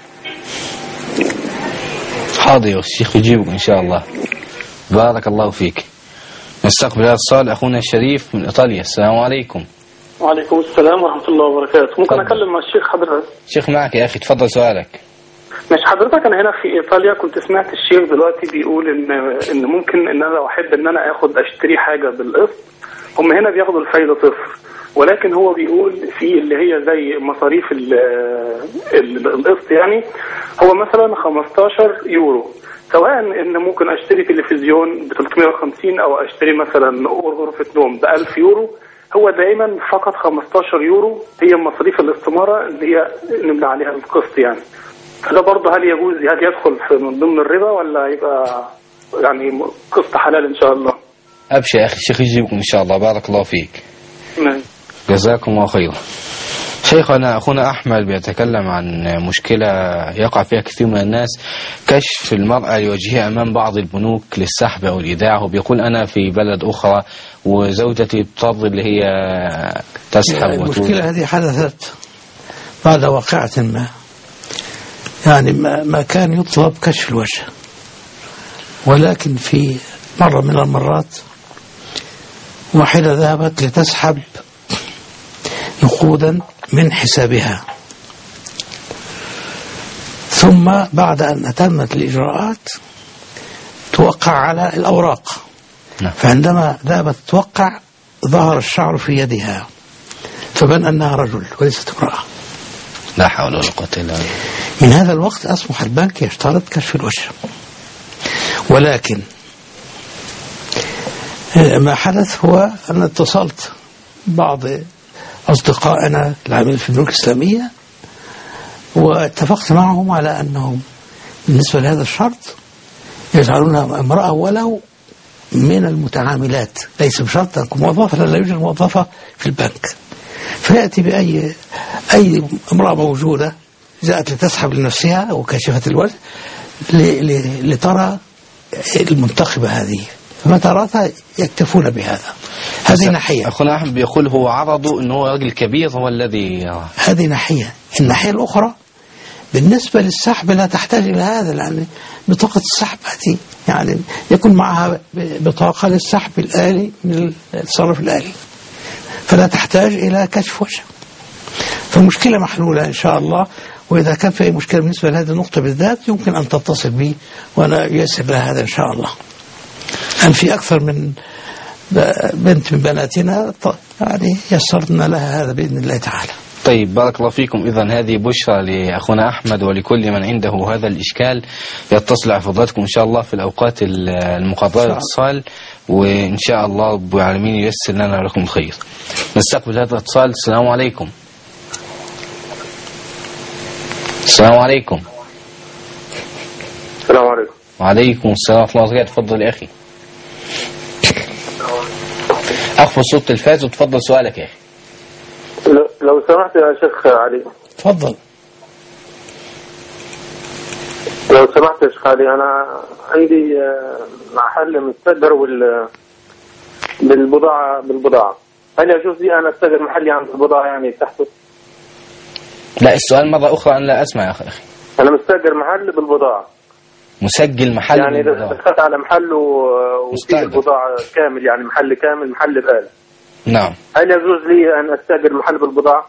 حاضر الشيخ يجيبك إن شاء الله. بارك الله فيك. نستقبل هذا الاتصال. أخونا الشريف من إيطاليا. السلام عليكم.
وعليكم السلام ورحمة الله وبركاته. ممكن أكلم مع الشيخ حضرتك؟
الشيخ معك يا أخي، تفضل سؤالك.
ماشي حضرتك. أنا هنا في إيطاليا كنت سمعت الشيخ دلوقتي بيقول إن إن ممكن إن أنا لو أحب إن أنا آخد أشتري حاجة بالقسط، هم هنا بياخدوا الفايدة صفر، ولكن هو بيقول في اللي هي زي مصاريف القسط، يعني هو مثلا خمستاشر يورو، سواء إن ممكن أشتري تلفزيون ب ثلاثمائة وخمسين أو أشتري مثلا غرفة نوم ب ألف يورو، هو دائما فقط خمستاشر يورو هي مصاريف الاستمارة اللي هي نملى عليها القسط يعني. فده برضه هل يجوز، هل يدخل في من ضمن الربا ولا يبقى يعني قسط حلال إن شاء الله؟
أبشر يا أخي، الشيخ يجيبكم إن شاء الله. بارك الله فيك.
نعم.
جزاكم الله خيرا. شيخنا أخونا أحمد بيتكلم عن مشكلة يقع فيها كثير من الناس، كشف المرأة لوجهها أمام بعض البنوك للسحب أو الإيداع، وبيقول أنا في بلد أخرى وزوجتي تضطر اللي هي تسحب.
يعني المشكلة هذه حدثت بعد واقعة ما، يعني ما, ما كان يطلب كشف الوجه، ولكن في مرة من المرات واحدة ذهبت لتسحب نقودا من حسابها، ثم بعد أن أتمت الإجراءات توقع على الأوراق. نعم. فعندما ذهبت توقع ظهر الشعر في يدها فبان أنها رجل وليست امرأة.
لا حول ولا قوة إلا بالله.
من هذا الوقت أصبح البنك يشترط كشف الوجه، ولكن ما حدث هو أن اتصلت بعض أصدقائنا العاملين في البنوك الإسلامية واتفقت معهم على أنهم بالنسبة لهذا الشرط يجعلونها امرأة ولو من المتعاملات، ليس بشرط أن تكون موظفة، لا يوجد موظفة في البنك، فيأتي بأي أي امرأة موجودة جاءت لتسحب لنفسها وكشفت الوجه لترى المنتخبة هذه، فمتى رأتها يكتفون بهذا. هذه ناحية.
أخونا أحمد بيقول هو عرضه أنه راجل كبير هو الذي يرى.
هذه ناحية. الناحية الأخرى بالنسبة للسحب لا تحتاج إلى هذا، لأن بطاقة السحب هذه يعني يكون معها بطاقة للسحب الآلي من الصرف الآلي، فلا تحتاج إلى كشف وجه. فالمشكلة محلولة إن شاء الله، وإذا كان في أي مشكلة بالنسبة لهذه النقطة بالذات يمكن أن تتصل بي وأنا يسر لها هذا إن شاء الله. أن في أكثر من بنت من بناتنا يعني يسرنا لها هذا بإذن الله تعالى.
طيب بارك الله فيكم. إذن هذه بشرى لأخونا أحمد ولكل من عنده هذا الإشكال، يتصل على فضلاتكم إن شاء الله في الأوقات المقررة للاتصال، وإن شاء الله رب العالمين ييسر لنا ولكم الخير. نستقبل هذا الاتصال. السلام عليكم. السلام عليكم.
السلام عليكم.
وعليكم السلام ورحمة الله وبركاته. تفضل يا أخي. أخفض صوت التلفاز وتفضل سؤالك يا أخي.
لو سمحت يا شيخ علي.
تفضل.
لو سمحت يا شيخ علي، أنا عندي محل مستأجر بال بالبضاعة بالبضاعة هل يجوز لي أن أستأجر محلي عند البضاعة يعني تحته؟
لا، السؤال مرة أخرى أنا لا أسمع يا أخي.
أنا مستأجر محل بالبضاعة.
مسجل محل
يعني
بالبضاعة.
دخلت على محل وفيه البضاعة كامل، يعني محل كامل، محل بقال.
نعم.
هل يجوز لي أن أستأجر محل بالبضاعة؟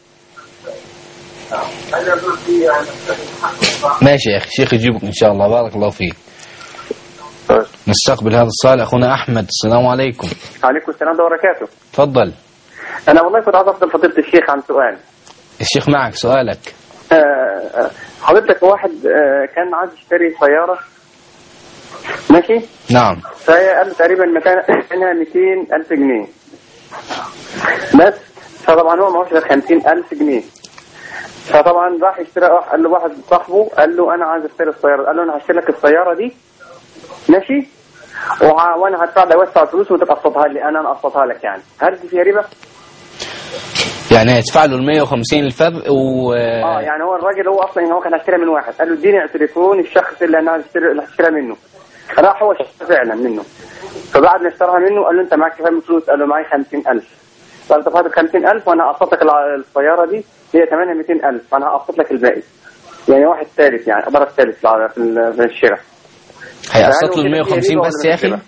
هل يجوز لي أن أستأجر محل بالبضاعة؟
ماشي يا أخي، شيخ يجيبك إن شاء الله. بارك الله فيك. نستقبل هذا السؤال. أخونا أحمد. السلام عليكم.
عليكم السلام وبركاته.
تفضل.
أنا والله كنت عايز أفضل فضيلة الشيخ عن سؤال.
الشيخ معك سؤالك.
آه حضرتك واحد آه كان عايز يشتري سيارة، ماشي؟
نعم.
فهي قال تقريبا مكانها مئتين ألف جنيه بس، فطبعا هو ما هوش غير خمسين ألف جنيه. فطبعا راح يشتري، قال له واحد صاحبه قال له أنا عايز أشتري السيارة، قال له أنا هشتري لك السيارة دي ماشي، وأنا هدفع لك وسع الفلوس وتقسطها لي، أنا أقسطها لك. يعني هل دي فيها ربا؟
يعني هيدفع له ال مية وخمسين الفرق و
اه يعني هو الراجل هو اصلا هو كان هيشتري من واحد، قال له اديني تليفون الشخص اللي انا هشتري اللي هشتريها منه، راح هو اشترى فعلا منه. فبعد ما اشتراها منه قال له انت معاك كام فلوس؟ قال له معايا خمسين ألف. قال له طب خمسين ألف وانا هقسط لك السياره دي، هي ثمنها مئتين ألف، فانا هقسط لك الباقي. يعني واحد ثالث، يعني طرف ثالث في الشراء
هيقسط له ال مية وخمسين بس يا اخي.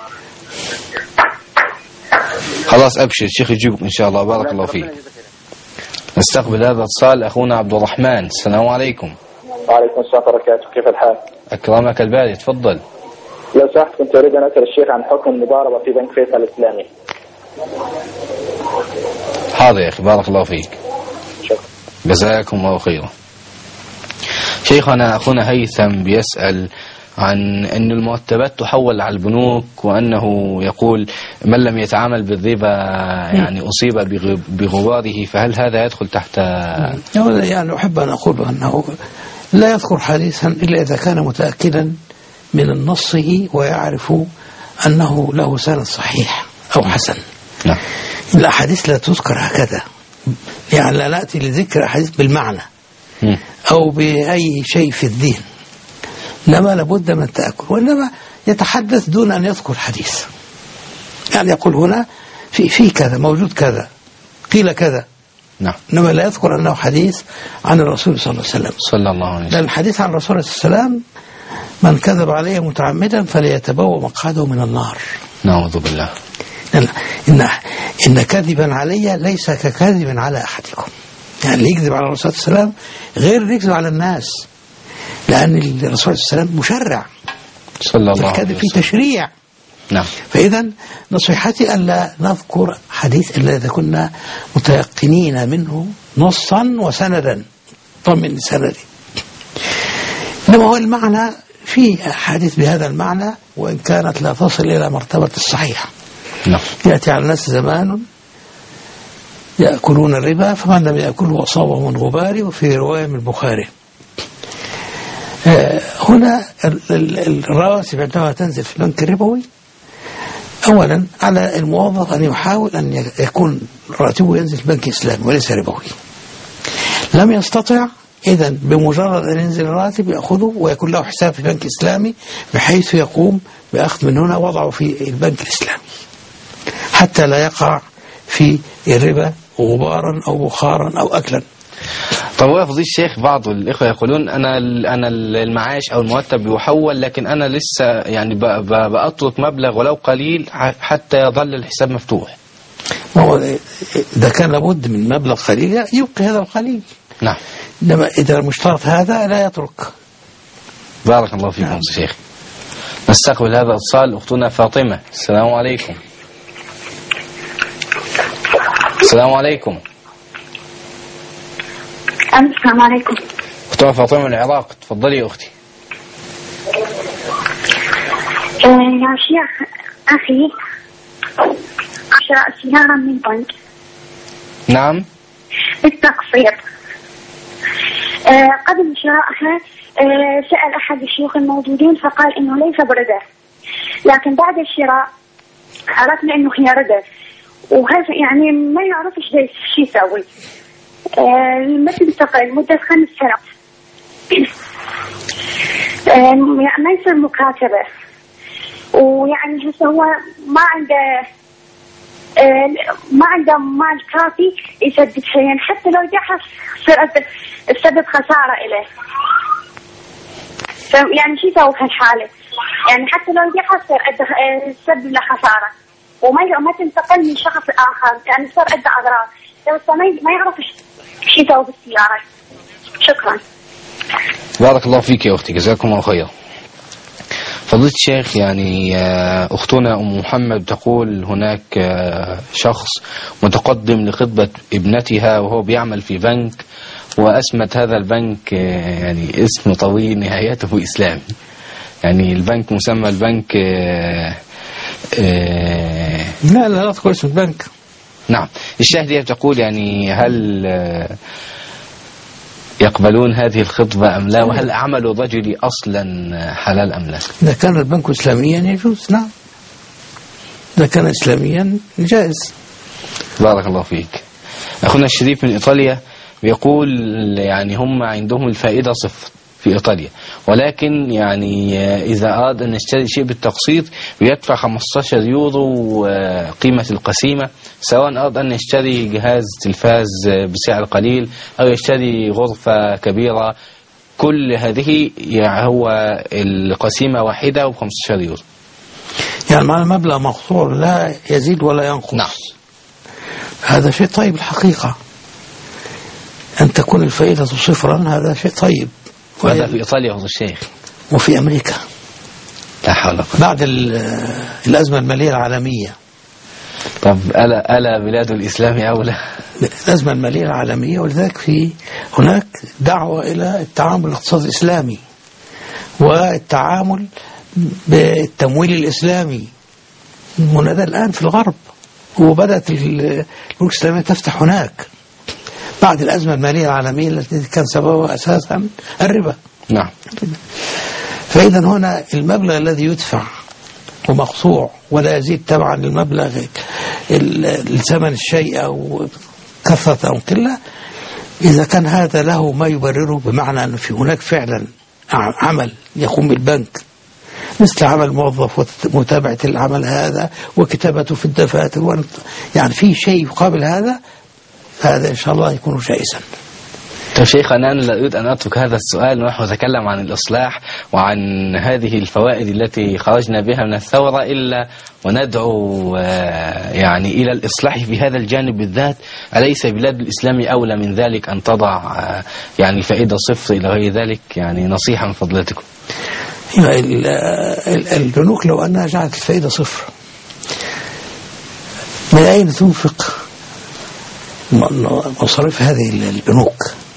خلاص ابشر، الشيخ يجيبك ان شاء الله. بارك الله فيك. نستقبل هذا الاتصال. اخونا عبد الرحمن. السلام عليكم.
وعليكم السلام ورحمة الله وبركاته. كيف الحال؟
اكرمك الباري. تفضل.
لو سمحت كنت اريد ان اسال الشيخ عن حكم المضاربه في بنك فيصل الاسلامي.
حاضر يا اخي. بارك الله فيك.
شكرا.
جزاكم الله خيرا. شيخنا اخونا هيثم بيسال عن أن المرتبات تحول على البنوك، وأنه يقول من لم يتعامل بالربا يعني أصيب بغباره، فهل هذا يدخل تحت؟
يعني أحب أن أقول أنه لا يذكر حديثا إلا إذا كان متأكدا من نصه ويعرف أنه له سند صحيح أو حسن.
نعم.
الأحاديث لا تذكر هكذا، يعني لا نأتي لذكر أحاديث بالمعنى أو بأي شيء في الذهن، إنما لابد من التأكد، وإنما يتحدث دون أن يذكر حديث. يعني يقول هنا في في كذا موجود كذا قيل كذا.
نعم.
إنما لا يذكر أنه حديث عن الرسول صلى الله عليه وسلم.
صلى الله عليه وسلم.
لأن الحديث عن الرسول صلى الله عليه وسلم من كذب عليه متعمدا فليتبوأ مقعده من النار.
نعوذ بالله.
إن إن, إن كذبا علي ليس ككذب على أحدكم. يعني اللي يكذب على الرسول صلى الله عليه وسلم غير اللي يكذب على الناس، لأن الرسول صلى الله عليه وسلم مشرع،
صلى الله عليه وسلم،
الكذب في تشريع.
نعم.
فإذا نصيحتي ألا نذكر حديث إلا إذا كنا متيقنين منه نصا وسندا، طمن سندي. إنما هو المعنى في حديث بهذا المعنى، وإن كانت لا تصل إلى مرتبة الصحيح.
نعم.
يأتي على الناس زمان يأكلون الربا فمن لم يأكله أصابه من غبار، وفي رواية من البخاري. هنا الرواتب عندما تنزل في البنك الربوي، أولا على الموظف أن يحاول أن يكون راتبه ينزل في بنك إسلامي وليس ربوي. لم يستطع، إذن بمجرد أن ينزل الراتب يأخذه ويكون له حساب في بنك إسلامي، بحيث يقوم بأخذ من هنا وضعه في البنك الإسلامي حتى لا يقع في الربا غبارا أو بخارا أو أكلا.
طب يا فضيلة الشيخ، بعض الإخوة يقولون أنا أنا المعاش أو المرتب يحول، لكن أنا لسه يعني بأترك مبلغ ولو قليل حتى يظل الحساب مفتوح.
هو إذا كان لابد من مبلغ قليل يبقي هذا القليل.
نعم.
إنما إذا المشترط هذا لا يترك.
بارك الله فيكم. نعم. شيخ، نستقبل هذا الاتصال. أختنا فاطمة. السلام عليكم. السلام عليكم.
السلام عليكم.
أختنا فاطمة من العراق، تفضلي يا أختي.
آه يا شيخ أخي شراء سيارة من بنك.
نعم.
بالتقسيط. آه قبل شرائها آه سأل أحد الشيوخ الموجودين فقال إنه ليس برده، لكن بعد الشراء عرفنا إنه هي رده، وهذا يعني ما يعرف إيش شو يسوي. آه مثل انتقل مدة خمس سنوات آه يعني ما يصير مكاتبة، ويعني هسه هو ما عنده آه ما عنده مال كافي يسدد شيئا، حتى لو جحف صار السبب خسارة إليه. يعني شو يسوي في هالحالة؟ يعني حتى لو جحف صار السبب له خسارة، وما ما تنتقل من شخص آخر، يعني صار عنده أضرار، بس ما يعرف شو يسوي بالسيارة. شكرا.
بارك الله فيك يا أختي، جزاكم الله خير. فضيلة الشيخ، يعني أختنا أم محمد تقول هناك شخص متقدم لخطبة ابنتها وهو بيعمل في بنك، وأسمت هذا البنك يعني اسم طويل نهايته إسلامي، يعني البنك مسمى البنك
لا لا لا تقول اسم البنك.
نعم. الشاهدية تقول يعني هل يقبلون هذه الخطبة أم لا، وهل عمل الرجل أصلا حلال أم لا؟
إذا كان البنك إسلاميا يجوز، نعم. إذا كان إسلاميا جائز.
بارك الله فيك. أخونا الشريف من إيطاليا بيقول يعني هم عندهم الفائدة صفر في إيطاليا، ولكن يعني إذا أراد أن يشتري شيء بالتقسيط بيدفع خمسة عشر يورو قيمة القسيمة، سواء أراد أن يشتري جهاز تلفاز بسعر قليل أو يشتري غرفة كبيرة، كل هذه يعني هو القسيمة واحدة وخمسة عشر يورو.
يعني مع المبلغ مقصور لا يزيد ولا ينقص.
نعم.
هذا شيء طيب الحقيقة، أن تكون الفائدة صفرا، هذا شيء طيب.
وهذا في إيطاليا يا الشيخ.
وفي أمريكا.
لا حول ولا قوة.
بعد الأزمة المالية العالمية.
طب ألا ألا بلاد الإسلام أولى؟
الأزمة المالية العالمية، ولذلك في هناك دعوة إلى التعامل الاقتصادي الإسلامي والتعامل بالتمويل الإسلامي منادى الآن في الغرب، وبدأت البنوك الإسلامية تفتح هناك بعد الأزمة المالية العالمية التي كان سببها أساسا الربا.
نعم.
فإذا هنا المبلغ الذي يدفع ومقصوع ولا يزيد تبعا للمبلغ الثمن الشيء أو كثرة أو قلة، إذا كان هذا له ما يبرره، بمعنى أنه في هناك فعلا عمل يقوم بالبنك مثل عمل موظف ومتابعة العمل هذا وكتابته في الدفاتر، يعني في شيء يقابل هذا، هذا إن شاء الله يكون جائزا.
طيب شيخ، أنا لا أريد أن أترك هذا السؤال ونحن نتكلم عن الإصلاح وعن هذه الفوائد التي خرجنا بها من الثورة إلا وندعو يعني إلى الإصلاح في هذا الجانب بالذات. أليس بلاد الإسلام أولى من ذلك أن تضع يعني فائدة صفر إلى غير ذلك؟ يعني نصيحة من فضلتكم.
البنوك لو أنها جعلت الفائدة صفر، من أين تنفق مصاريف هذه البنوك؟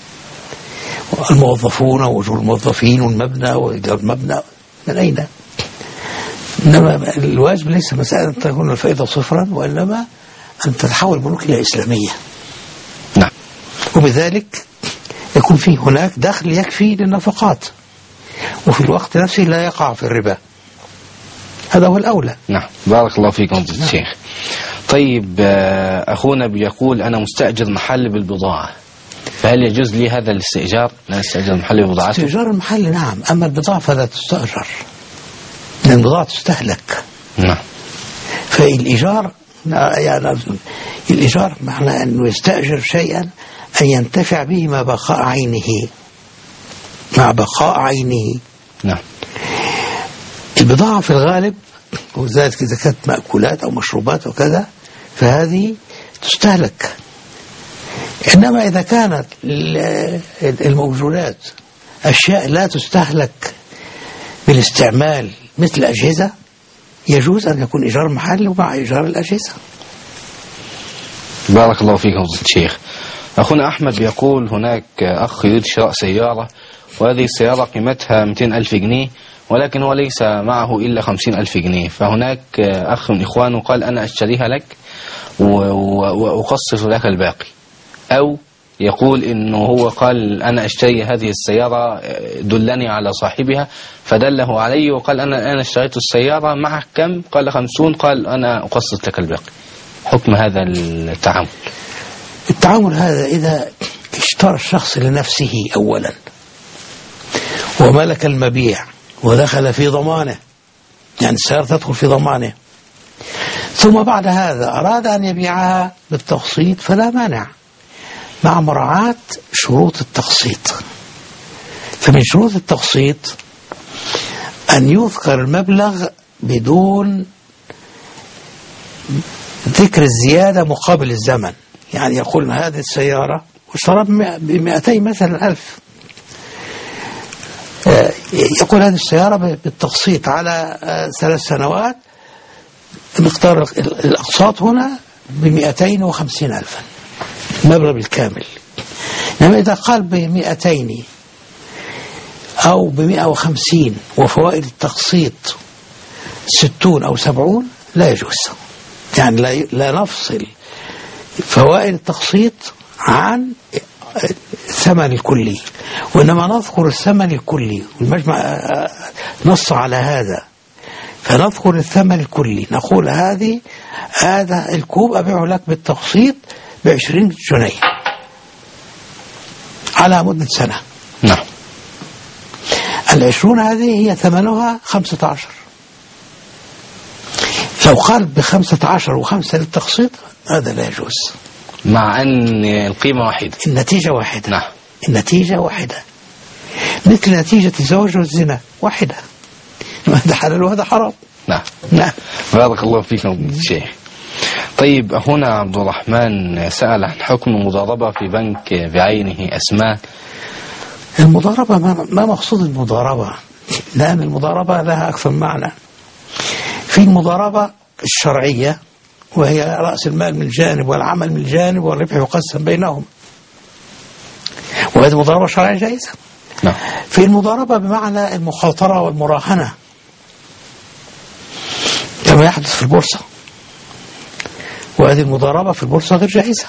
الموظفون وأجور الموظفين والمبنى وإيجار المبنى من أين؟ إنما الواجب ليس مسألة أن تكون الفائدة صفرا، وإنما أن تتحول البنوك إلى إسلامية.
نعم.
وبذلك يكون فيه هناك دخل يكفي للنفقات، وفي الوقت نفسه لا يقع في الربا. هذا هو الأولى.
نعم. بارك الله فيكم نعم. الشيخ. طيب أخونا بيقول أنا مستأجر محل بالبضاعة، فهل يجوز لي هذا الاستئجار؟ أنا استأجر محل بالبضاعة.
استئجار المحل نعم، أما البضاعة فلا تستأجر، لأن البضاعة تستهلك.
نعم.
فالإيجار يعني الإيجار معنى أنه يستأجر شيئا أن ينتفع به مع بقاء عينه، مع بقاء عينه.
نعم.
البضاعة في الغالب وذلك إذا كانت مأكولات أو مشروبات وكذا فهذه تستهلك، إنما إذا كانت الموجودات أشياء لا تستهلك بالاستعمال مثل الأجهزة يجوز أن يكون إيجار محل ومع إيجار الأجهزة.
بارك الله فيكم فضيلة الشيخ. أخونا أحمد بيقول هناك أخ يريد شراء سيارة، وهذه السيارة قيمتها مئتين ألف جنيه، ولكن هو ليس معه إلا خمسين ألف جنيه. فهناك أخ من إخوانه قال أنا أشتريها لك وأقسط لك الباقي، أو يقول إنه هو قال أنا أشتري هذه السيارة دلني على صاحبها فدله علي وقال أنا أنا اشتريت السيارة معك كم؟ قال خمسون، قال أنا أقسط لك الباقي. حكم هذا التعامل؟
التعامل هذا إذا اشترى الشخص لنفسه أولا وملك المبيع ودخل في ضمانه، يعني السيارة تدخل في ضمانه، ثم بعد هذا أراد أن يبيعها بالتقسيط فلا مانع، مع مراعاة شروط التقسيط. فمن شروط التقسيط أن يذكر المبلغ بدون ذكر الزيادة مقابل الزمن. يعني يقول هذه السيارة واشترى بمئتين مثلا ألف، يقول هذه السيارة بالتقسيط على ثلاث سنوات مقدار الأقساط هنا بمئتين وخمسين ألفا، المبلغ بالكامل. إنما إذا قال بمئتين أو بمئة وخمسين وفوائد التقسيط ستون أو سبعون لا يجوز. يعني لا, لا نفصل فوائد التقسيط عن الثمن الكلي، وإنما نذكر الثمن الكلي، والمجمع نص على هذا، فنذكر الثمن الكلي، نقول هذه هذا الكوب أبيعه لك بالتقسيط بعشرين جنيه على مدة سنة.
نعم.
العشرون هذه هي ثمنها خمسة عشر. لو قال بخمسة عشر وخمسة للتقسيط هذا لا يجوز،
مع أن القيمة واحدة،
النتيجة واحدة.
نعم.
النتيجة واحدة، مثل نتيجة الزواج والزنا واحدة، هذا حلال وهذا حرام.
نعم.
نعم.
بارك الله فيكم شيخ. طيب أخونا عبد الرحمن سأل عن حكم المضاربة في بنك بعينه أسماء.
المضاربة ما مقصود المضاربة، لأن المضاربة لها أكثر معنى. في المضاربة الشرعية وهي رأس المال من جانب والعمل من جانب والربح يقسم بينهم، وهذه مضاربة شرعية جائزة.
نعم.
في المضاربة بمعنى المخاطرة والمراهنة كما يحدث في البورصة، وهذه المضاربة في البورصة غير جائزة.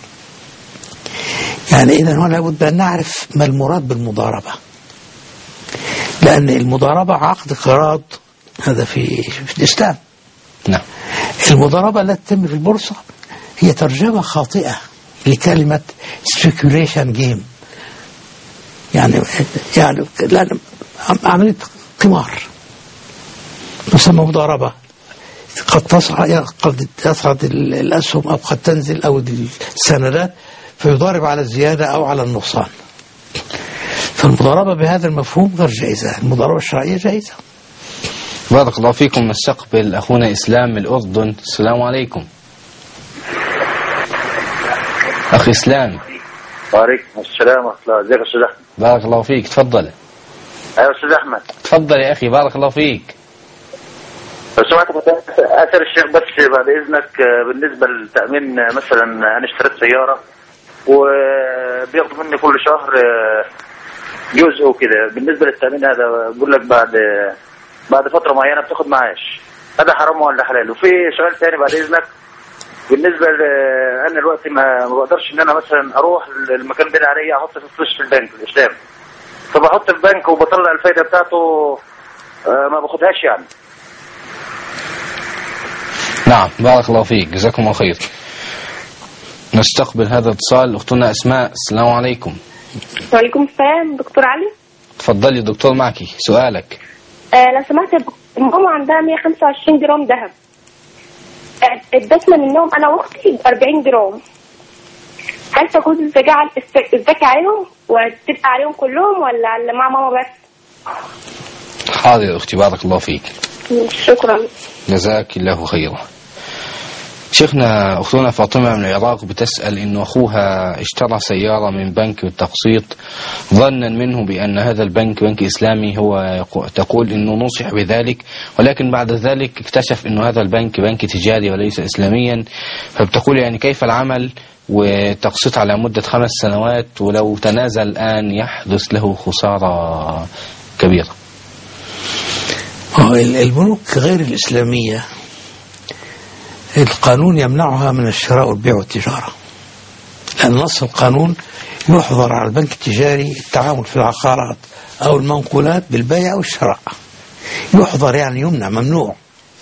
يعني إذا هنا لابد أن نعرف ما المراد بالمضاربة، لأن المضاربة عقد قراض، هذا في, في الإسلام.
نعم.
المضاربة التي تتم في البورصة هي ترجمة خاطئة لكلمة speculation game، يعني يعني لأن عملية قمار تسمى مضاربة، قد تصعد قد تصعد الأسهم أو قد تنزل أو السندات فيضارب على الزيادة أو على النقصان. فالمضاربة بهذا المفهوم غير جائزة، المضاربة الشرعية جائزة.
بارك الله فيكم. نستقبل أخونا إسلام من الأردن. السلام عليكم. أخي إسلام.
وعليكم السلام ورحمة الله. ازيك يا أستاذ أحمد؟
بارك الله فيك. تفضل.
أيوة أستاذ أحمد.
تفضل يا أخي. بارك الله فيك.
لو سمحت كنت أسأل الشيخ بس بعد إذنك بالنسبة للتأمين. مثلا أنا اشتريت سيارة وبياخدوا مني كل شهر جزء وكده، بالنسبة للتأمين هذا بقول لك بعد بعد فترة معينة بتاخد معاش، هذا حرام ولا حلال؟ وفي سؤال ثاني بعد إذنك بالنسبة لأنا دلوقتي ما بقدرش إن أنا مثلا أروح المكان ده عليا أحط فلوس في البنك الإسلامي، فبحط في بنك وبطلع الفايدة بتاعته ما باخدهاش يعني.
نعم. بارك الله فيك. جزاكم الله خير. نستقبل هذا الاتصال. أختنا أسماء. السلام عليكم.
وعليكم السلام. دكتور علي.
تفضلي دكتور، معك سؤالك.
آه لو سمحت، ماما عندها مية وخمسة وعشرين جرام ذهب، ادتنا منهم انا واختي أربعين جرام، هل تجوز الزكاة عليهم وتبقى عليهم كلهم ولا اللي مع ماما بس؟
حاضر يا أختي. بارك الله فيك.
شكرا.
جزاك الله خيرا. شيخنا أختنا فاطمة من العراق بتسأل إنه أخوها اشترى سيارة من بنك بالتقسيط ظنا منه بأن هذا البنك بنك إسلامي، هو تقول إنه نصح بذلك، ولكن بعد ذلك اكتشف إنه هذا البنك بنك تجاري وليس إسلاميا. فبتقول يعني كيف العمل وتقسيط على مدة خمس سنوات، ولو تنازل الآن يحدث له خسارة كبيرة.
البنوك غير الإسلامية القانون يمنعها من الشراء والبيع والتجارة، لأن نص القانون يحظر على البنك التجاري التعامل في العقارات أو المنقولات بالبيع أو الشراء، يحظر يعني يمنع، ممنوع.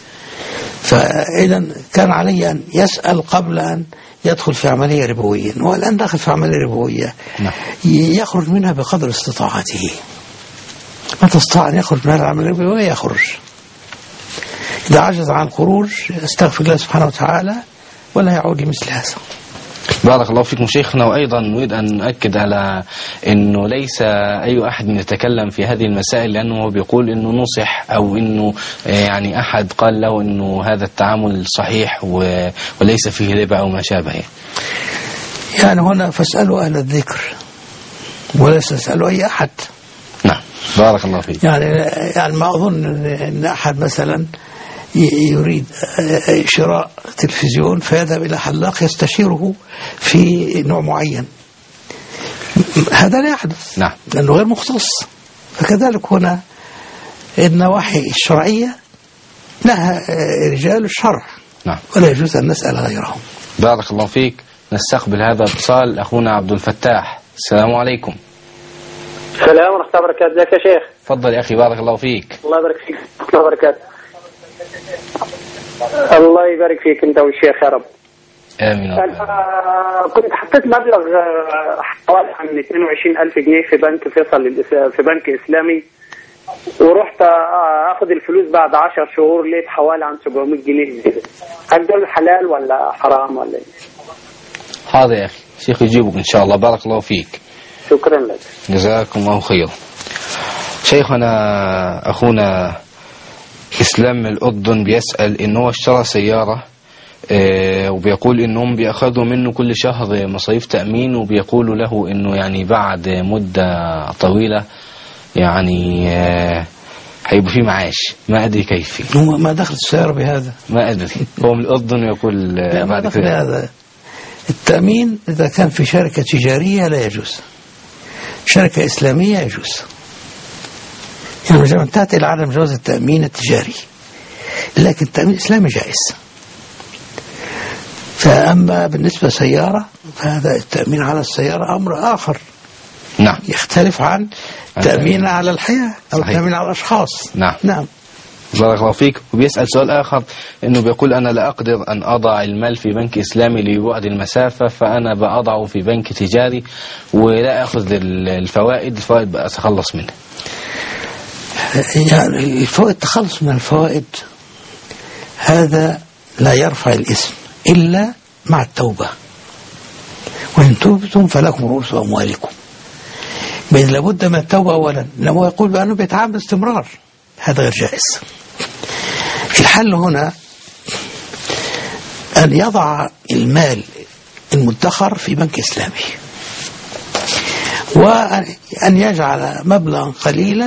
فإذا كان عليه أن يسأل قبل أن يدخل في عملية ربوية، والآن داخل في عملية ربوية يخرج منها بقدر استطاعته، متى استطاع أن يخرج من العملية الربوية يخرج، إذا عجز عن الخروج استغفر الله سبحانه وتعالى ولا يعود لمثل هذا.
بارك الله فيكم شيخنا. وأيضا نريد أن نؤكد على أنه ليس أي أحد يتكلم في هذه المسائل لأنه بيقول أنه نصح أو أنه يعني أحد قال له أنه هذا التعامل صحيح وليس فيه ربا أو ما شابه.
يعني هنا فاسألوا أهل الذكر وليس تسألوا أي أحد.
نعم بارك الله فيك.
يعني يعني ما أظن أن أحد مثلا يريد شراء تلفزيون فيذهب إلى حلاق يستشيره في نوع معين، هذا لا يحدث.
نعم.
لأنه غير مختص. فكذلك هنا النواحي الشرعية لها رجال الشرع.
نعم.
ولا يجوز أن نسأل غيرهم.
بارك الله فيك. نستقبل هذا الاتصال أخونا عبد الفتاح. السلام عليكم.
السلام ورحمة الله وبركاته. ازيك يا شيخ؟
تفضل يا أخي بارك الله فيك.
الله يبارك فيك. الله وبركاته. الله يبارك فيك أنت والشيخ يا رب.
آمين.
أنا كنت حطيت مبلغ حوالي عن اثنين وعشرين ألف جنيه في بنك فيصل في بنك إسلامي، ورحت أخذ الفلوس بعد عشر شهور لقيت حوالي عن سبعمائة جنيه زيادة. هل ده حلال ولا حرام ولا إيه؟
حاضر يا أخي شيخ يجيبك إن شاء الله. بارك الله فيك.
شكرا لك.
جزاكم الله خير. شيخنا أخونا إسلام من الأردن بيسأل إن هو اشترى سيارة اه وبيقول إنهم بيأخذوا منه كل شهر مصاريف تأمين، وبيقولوا له إنه يعني بعد مدة طويلة يعني اه هيبقى فيه معاش. ما أدري كيف.
هو ما دخل السيارة بهذا؟
ما أدري. هو من الأردن يقول
اه ما دخل هذا. التأمين إذا كان في شركة تجارية لا يجوز، شركة إسلامية يجوز. يعني لما تأتي إلى عدم جواز التأمين التجاري، لكن التأمين الإسلامي جائز. فأما بالنسبة لسيارة فهذا التأمين على السيارة أمر آخر.
نعم.
يختلف عن التأمين على الحياة أو التأمين على الأشخاص.
نعم.
نعم.
بارك الله فيك. وبيسأل سؤال آخر إنه بيقول أنا لا أقدر أن أضع المال في بنك إسلامي لبعد المسافة، فأنا بأضعه في بنك تجاري ولا أخذ الفوائد، الفوائد بقى أتخلص منها.
يعني الفوائد، تخلص من الفوائد هذا لا يرفع الاسم إلا مع التوبة، وإن توبتم فلكم رؤوس أموالكم. بل لابد من التوبة أولا. لما يقول بأنه بيتعامل باستمرار هذا غير جائز. الحل هنا أن يضع المال المدخر في بنك إسلامي، وأن يجعل مبلغا قليلا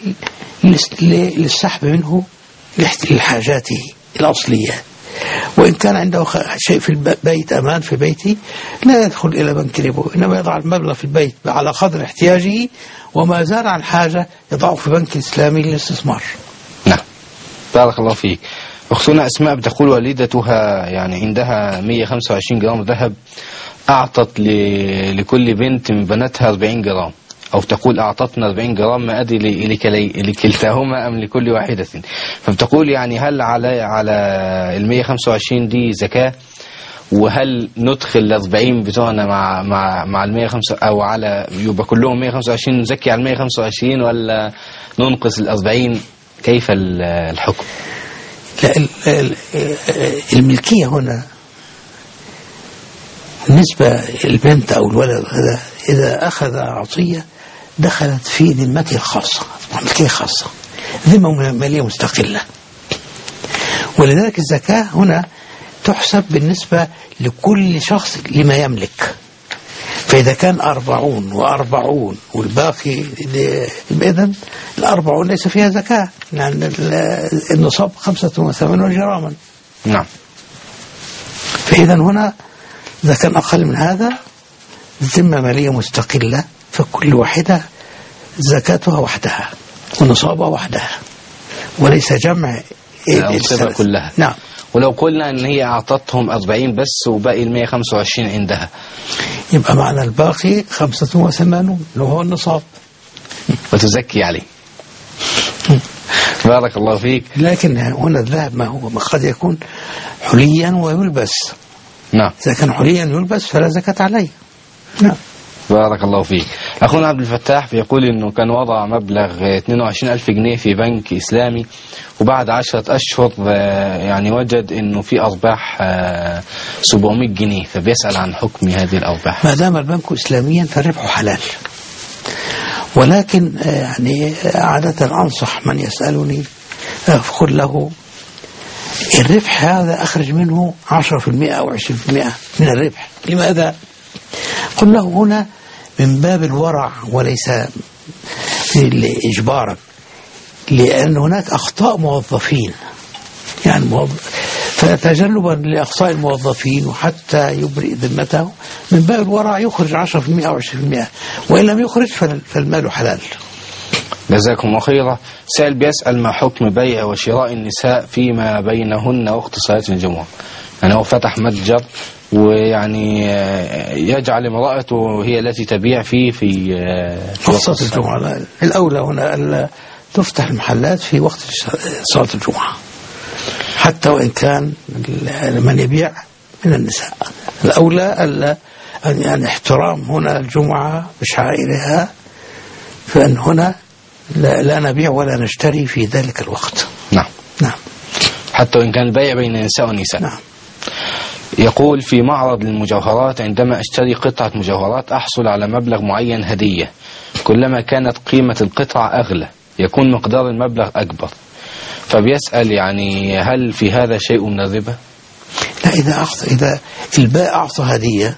للسحب منه للحاجات الأصلية. وإن كان عنده شيء في البيت أمان في بيتي لا يدخل إلى بنك ربوي، إنما يضع المبلغ في البيت على قدر احتياجه، وما زال عن حاجة يضعه في بنك إسلامي للاستثمار.
نعم بارك الله فيك. أختنا أسماء بتقول والدتها يعني عندها مئة وخمسة وعشرين جرام ذهب، أعطت لكل بنت من بناتها أربعين جرام، أو تقول أعطتنا أربعين جرام، ما أدري لكلتاهما أم لكل واحدة. فبتقول يعني هل على على ال مئة وخمسة وعشرين دي زكاة، وهل ندخل ال أربعين بتوعنا مع مع مع ال مئة وخمسة أو على يبقى كلهم مئة وخمسة وعشرين نزكي على ال مئة وخمسة وعشرين، ولا ننقص ال أربعين؟ كيف الحكم؟
لا الملكية هنا بالنسبة البنت أو الولد هذا إذا أخذ عطية دخلت في ذمته الخاصة، ملكية خاصة، ذمة مالية مستقلة. ولذلك الزكاة هنا تحسب بالنسبة لكل شخص لما يملك. فإذا كان أربعون وأربعون والباقي إذن الأربعون ليس فيها زكاة، لأن النصاب خمسة وثمانون جراما.
نعم.
فإذا هنا إذا كان أقل من هذا ذمة مالية مستقلة، فكل واحدة زكاتها وحدها ونصابها وحدها، وليس جمع
السنة كلها.
نعم.
ولو قلنا ان هي اعطتهم أربعين بس وباقي ال مئة وخمسة وعشرين عندها،
يبقى معنى الباقي خمسة وثمانون اللي هو النصاب،
وتزكي عليه. بارك الله فيك.
لكن هنا الذهب ما هو ما قد يكون حليا ويلبس.
نعم.
إذا كان حليا يلبس فلا زكاة عليه. نعم.
بارك الله فيك. أخونا عبد الفتاح بيقول إنه كان وضع مبلغ اثنين وعشرين ألف جنيه في بنك إسلامي، وبعد عشرة أشهر يعني وجد إنه في أرباح سبعمائة جنيه، فبيسأل عن حكم هذه الأرباح.
ما دام البنك إسلاميا فالربح حلال، ولكن يعني عادة أنصح من يسألني أقول له الربح هذا أخرج منه عشرة في المئة أو عشرين في المئة من الربح. لماذا؟ قل له هنا من باب الورع وليس إجبارا، لأن هناك أخطاء موظفين، يعني موظف فتجنبا لأخطاء الموظفين وحتى يبرئ ذمته من باب الورع يخرج عشرة في المئة أو عشرين في المئة، وإن لم يخرج فالمال حلال.
جزاكم الله خيرا. سائل بيسأل ما حكم بيع وشراء النساء فيما بينهن وقت صلاة الجمعة؟ يعني هو فتح متجر ويعني يجعل امرأته هي التي تبيع فيه في
وقت الجمعة. الأولى هنا تفتح المحلات في وقت صلاة الجمعة، حتى وإن كان من يبيع من النساء. الأولى يعني احترام هنا الجمعة بشعائرها، فإن هنا لا, لا نبيع ولا نشتري في ذلك الوقت.
نعم.
نعم.
حتى وإن كان البيع بين النساء والنساء.
نعم.
يقول في معرض للمجوهرات عندما أشتري قطعة مجوهرات أحصل على مبلغ معين هدية، كلما كانت قيمة القطعة أغلى يكون مقدار المبلغ أكبر، فبيسأل يعني هل في هذا شيء من الربا؟
لا، إذا أعطى إذا البائع أعطى هدية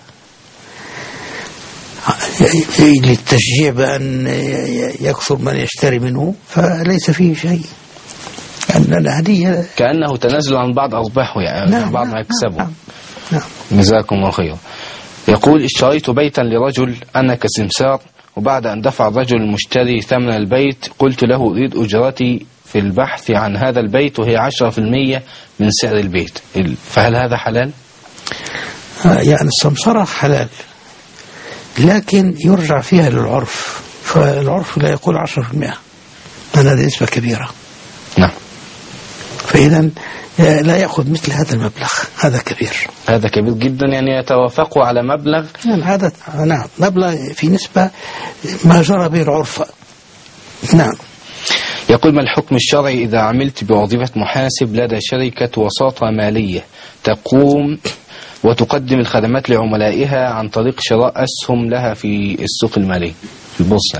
للتشجيع بأن يكثر من يشتري منه فليس فيه شيء، لأن هدية
كأنه تنازل عن بعض أرباحه، يعني
نعم.
بعض ما يكسبه.
نعم. نعم.
جزاكم الله خيرا. يقول اشتريت بيتا لرجل أنا كسمسار، وبعد أن دفع الرجل المشتري ثمن البيت قلت له أريد أجرتي في البحث عن هذا البيت وهي عشرة في المية من سعر البيت، فهل هذا حلال؟
يعني السمسرة حلال، لكن يرجع فيها للعرف، فالعرف لا يقول عشرة في المئة، هذه نسبة كبيرة.
نعم.
فإذا لا يأخذ مثل هذا المبلغ، هذا كبير.
هذا كبير جدا، يعني يتوافقوا على مبلغ.
نعم هذا نعم مبلغ في نسبة ما جرى به العرف. نعم.
يقول ما الحكم الشرعي إذا عملت بوظيفة محاسب لدى شركة وساطة مالية تقوم وتقدم الخدمات لعملائها عن طريق شراء أسهم لها في السوق المالي في البورصة؟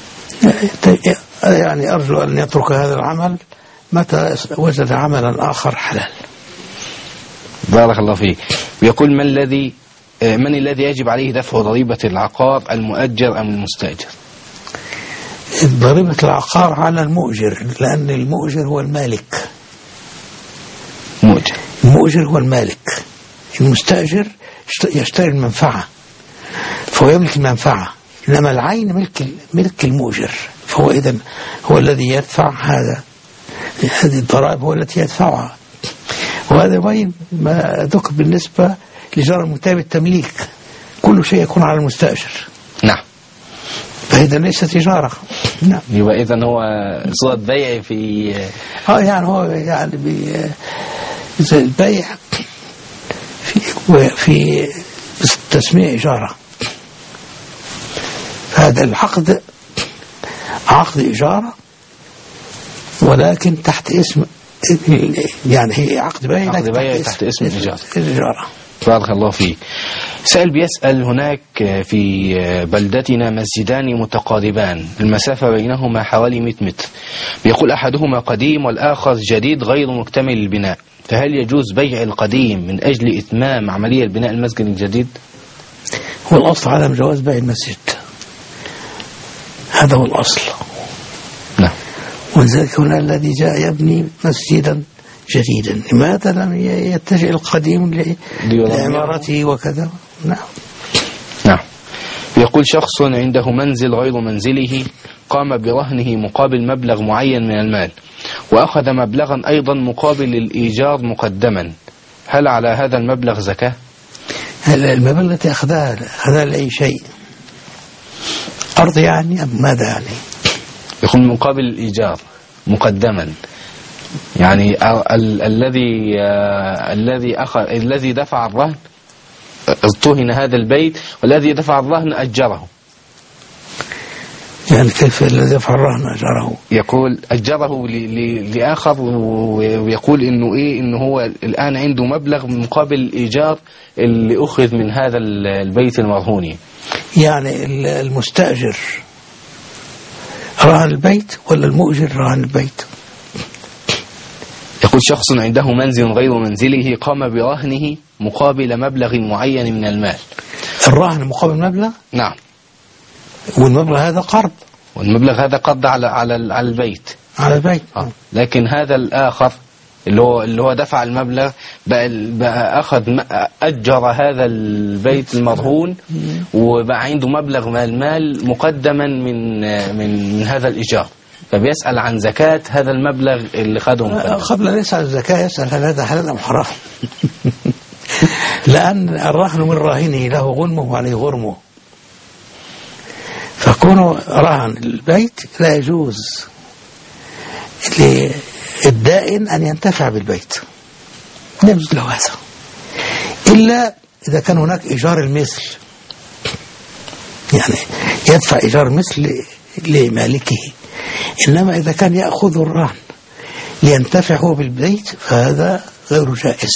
يعني أرجو أن يترك هذا العمل متى وجد عملا آخر حلال.
بارك الله فيك. يقول من الذي من الذي يجب عليه دفع ضريبة العقار، المؤجر أم المستأجر؟
ضريبة العقار على المؤجر، لأن المؤجر هو المالك.
مؤجر.
المؤجر هو المالك. المستأجر يشتري المنفعة فهو يملك المنفعة، إنما العين ملك ملك المؤجر، فهو إذن هو الذي يدفع هذا هذه الضرائب، هو التي يدفعها. وهذا باين ما ذكر بالنسبة لجار المتابع التمليك، كل شيء يكون على المستأجر.
نعم.
فإذا ليس تجارة. نعم.
يبقى إذن هو صورة بيع في
اه يعني هو يعني زي البيع في في تسمية إجارة. هذا العقد عقد إجارة، ولكن تحت اسم يعني هي عقد بيع
عقد بيع تحت, تحت اسم الإجارة.
الإجارة.
بارك الله فيك. سائل بيسأل هناك في بلدتنا مسجدان متقاربان المسافة بينهما حوالي مئة متر، بيقول أحدهما قديم والآخر جديد غير مكتمل البناء، فهل يجوز بيع القديم من أجل إتمام عملية بناء المسجد الجديد؟
هو الأصل عدم جواز بيع المسجد، هذا هو الأصل.
نعم.
ولذلك هنا الذي جاء يبني مسجدا جديدا، لماذا لم يتجه القديم لعمارته وكذا؟ نعم.
نعم. يقول شخص عنده منزل غير منزله، قام برهنه مقابل مبلغ معين من المال، وأخذ مبلغا أيضا مقابل الإيجار مقدما، هل على هذا المبلغ زكاة؟
هل المبلغ التي أخذها أخذها لأي شيء؟ أرض يعني أم ماذا يعني؟
يكون مقابل الإيجار مقدما، يعني ال الذي الذي أخذ الذي دفع الرهن اضطهن هذا البيت، والذي دفع الرهن أجره.
يعني كيف الذي دفع الرهن أجره؟
يقول أجره لآخر، ويقول إنه إيه إنه هو الآن عنده مبلغ مقابل الإيجار اللي أخذ من هذا البيت المرهون.
يعني المستأجر رهن البيت ولا المؤجر رهن البيت؟
يقول شخص عنده منزل غير منزله، قام برهنه مقابل مبلغ معين من المال.
الرهن مقابل مبلغ؟
نعم.
والمبلغ هذا قرض،
والمبلغ هذا قرض على على على البيت
على البيت
آه. لكن هذا الآخر اللي هو اللي هو دفع المبلغ بقى, بقى أخذ أجر هذا البيت المرهون، وبقى عنده مبلغ من المال مقدما من من من هذا الإيجار، فبيسأل عن زكاة هذا المبلغ اللي خده مقدما.
قبل أن يسأل الزكاة يسأل هل هذا حلال أم حرام؟ لأن الرهن من راهنه له غنمه وعليه غرمه، فكونه رهن البيت لا يجوز للدائن أن ينتفع بالبيت، لا يجوز له هذا إلا إذا كان هناك إيجار المثل، يعني يدفع إيجار المثل لمالكه. إنما إذا كان يأخذ الرهن لينتفع هو بالبيت فهذا غير جائز،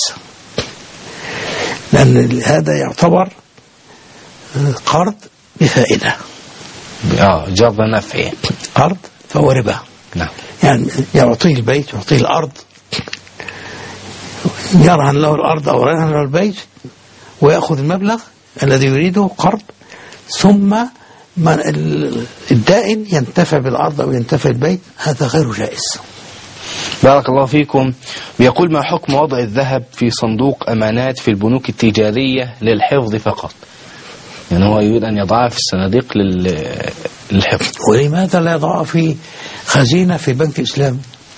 لأن هذا يعتبر قرض بفائدة.
آه جر نفع،
قرض فهو ربا.
نعم.
يعني يعطيه البيت يعطيه الأرض، يرهن له الأرض أو يرهن له البيت ويأخذ المبلغ الذي يريده قرض، ثم من الدائن ينتفع بالأرض أو ينتفع بالبيت، هذا غير جائز.
بارك الله فيكم. بيقول ما حكم وضع الذهب في صندوق أمانات في البنوك التجارية للحفظ فقط؟ يعني هو يريد أن يضعها في الصناديق للحفظ.
ولماذا لا يضعها في خزينة في بنك إسلامي؟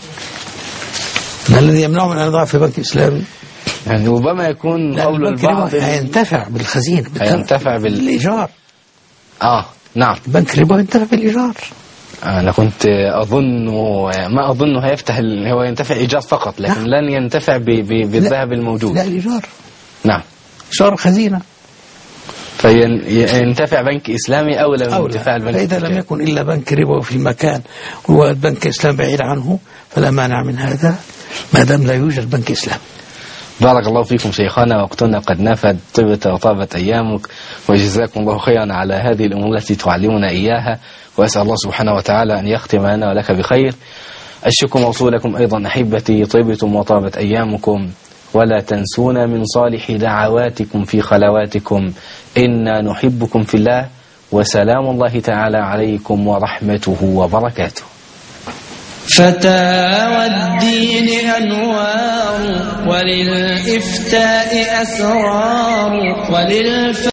ما الذي يمنعه من أن يضعها في بنك إسلامي؟
يعني ربما يكون قول البعض
هينتفع بالخزينة،
هينتفع
بالإيجار.
آه نعم.
البنك الربا ينتفع بالإيجار.
أنا كنت أظن ما أظنه هيفتح هو ينتفع إيجار فقط، لكن لا. لن ينتفع بالذهب الموجود.
لا الإيجار.
نعم.
إيجار خزينة.
فينتفع بنك إسلامي أو لم ينتفع البنك.
فإذا لم يكن إلا بنك ربا في المكان والبنك الإسلامي بعيد عنه فلا مانع من هذا ما دام لا يوجد بنك إسلامي.
بارك الله فيكم شيخنا، وقتنا قد نفد، طبت وطابت أيامك، وجزاكم الله خيرا على هذه الأمور التي تعلمنا إياها، وأسأل الله سبحانه وتعالى أن يختم لنا ولك بخير. الشكر موصول لكم أيضا أحبتي، طبتم وطابت أيامكم، ولا تنسونا من صالح دعواتكم في خلواتكم، إنا نحبكم في الله، وسلام الله تعالى عليكم ورحمته وبركاته.
فتاوى الدين أنوار، وللإفتاء أسرار، وللف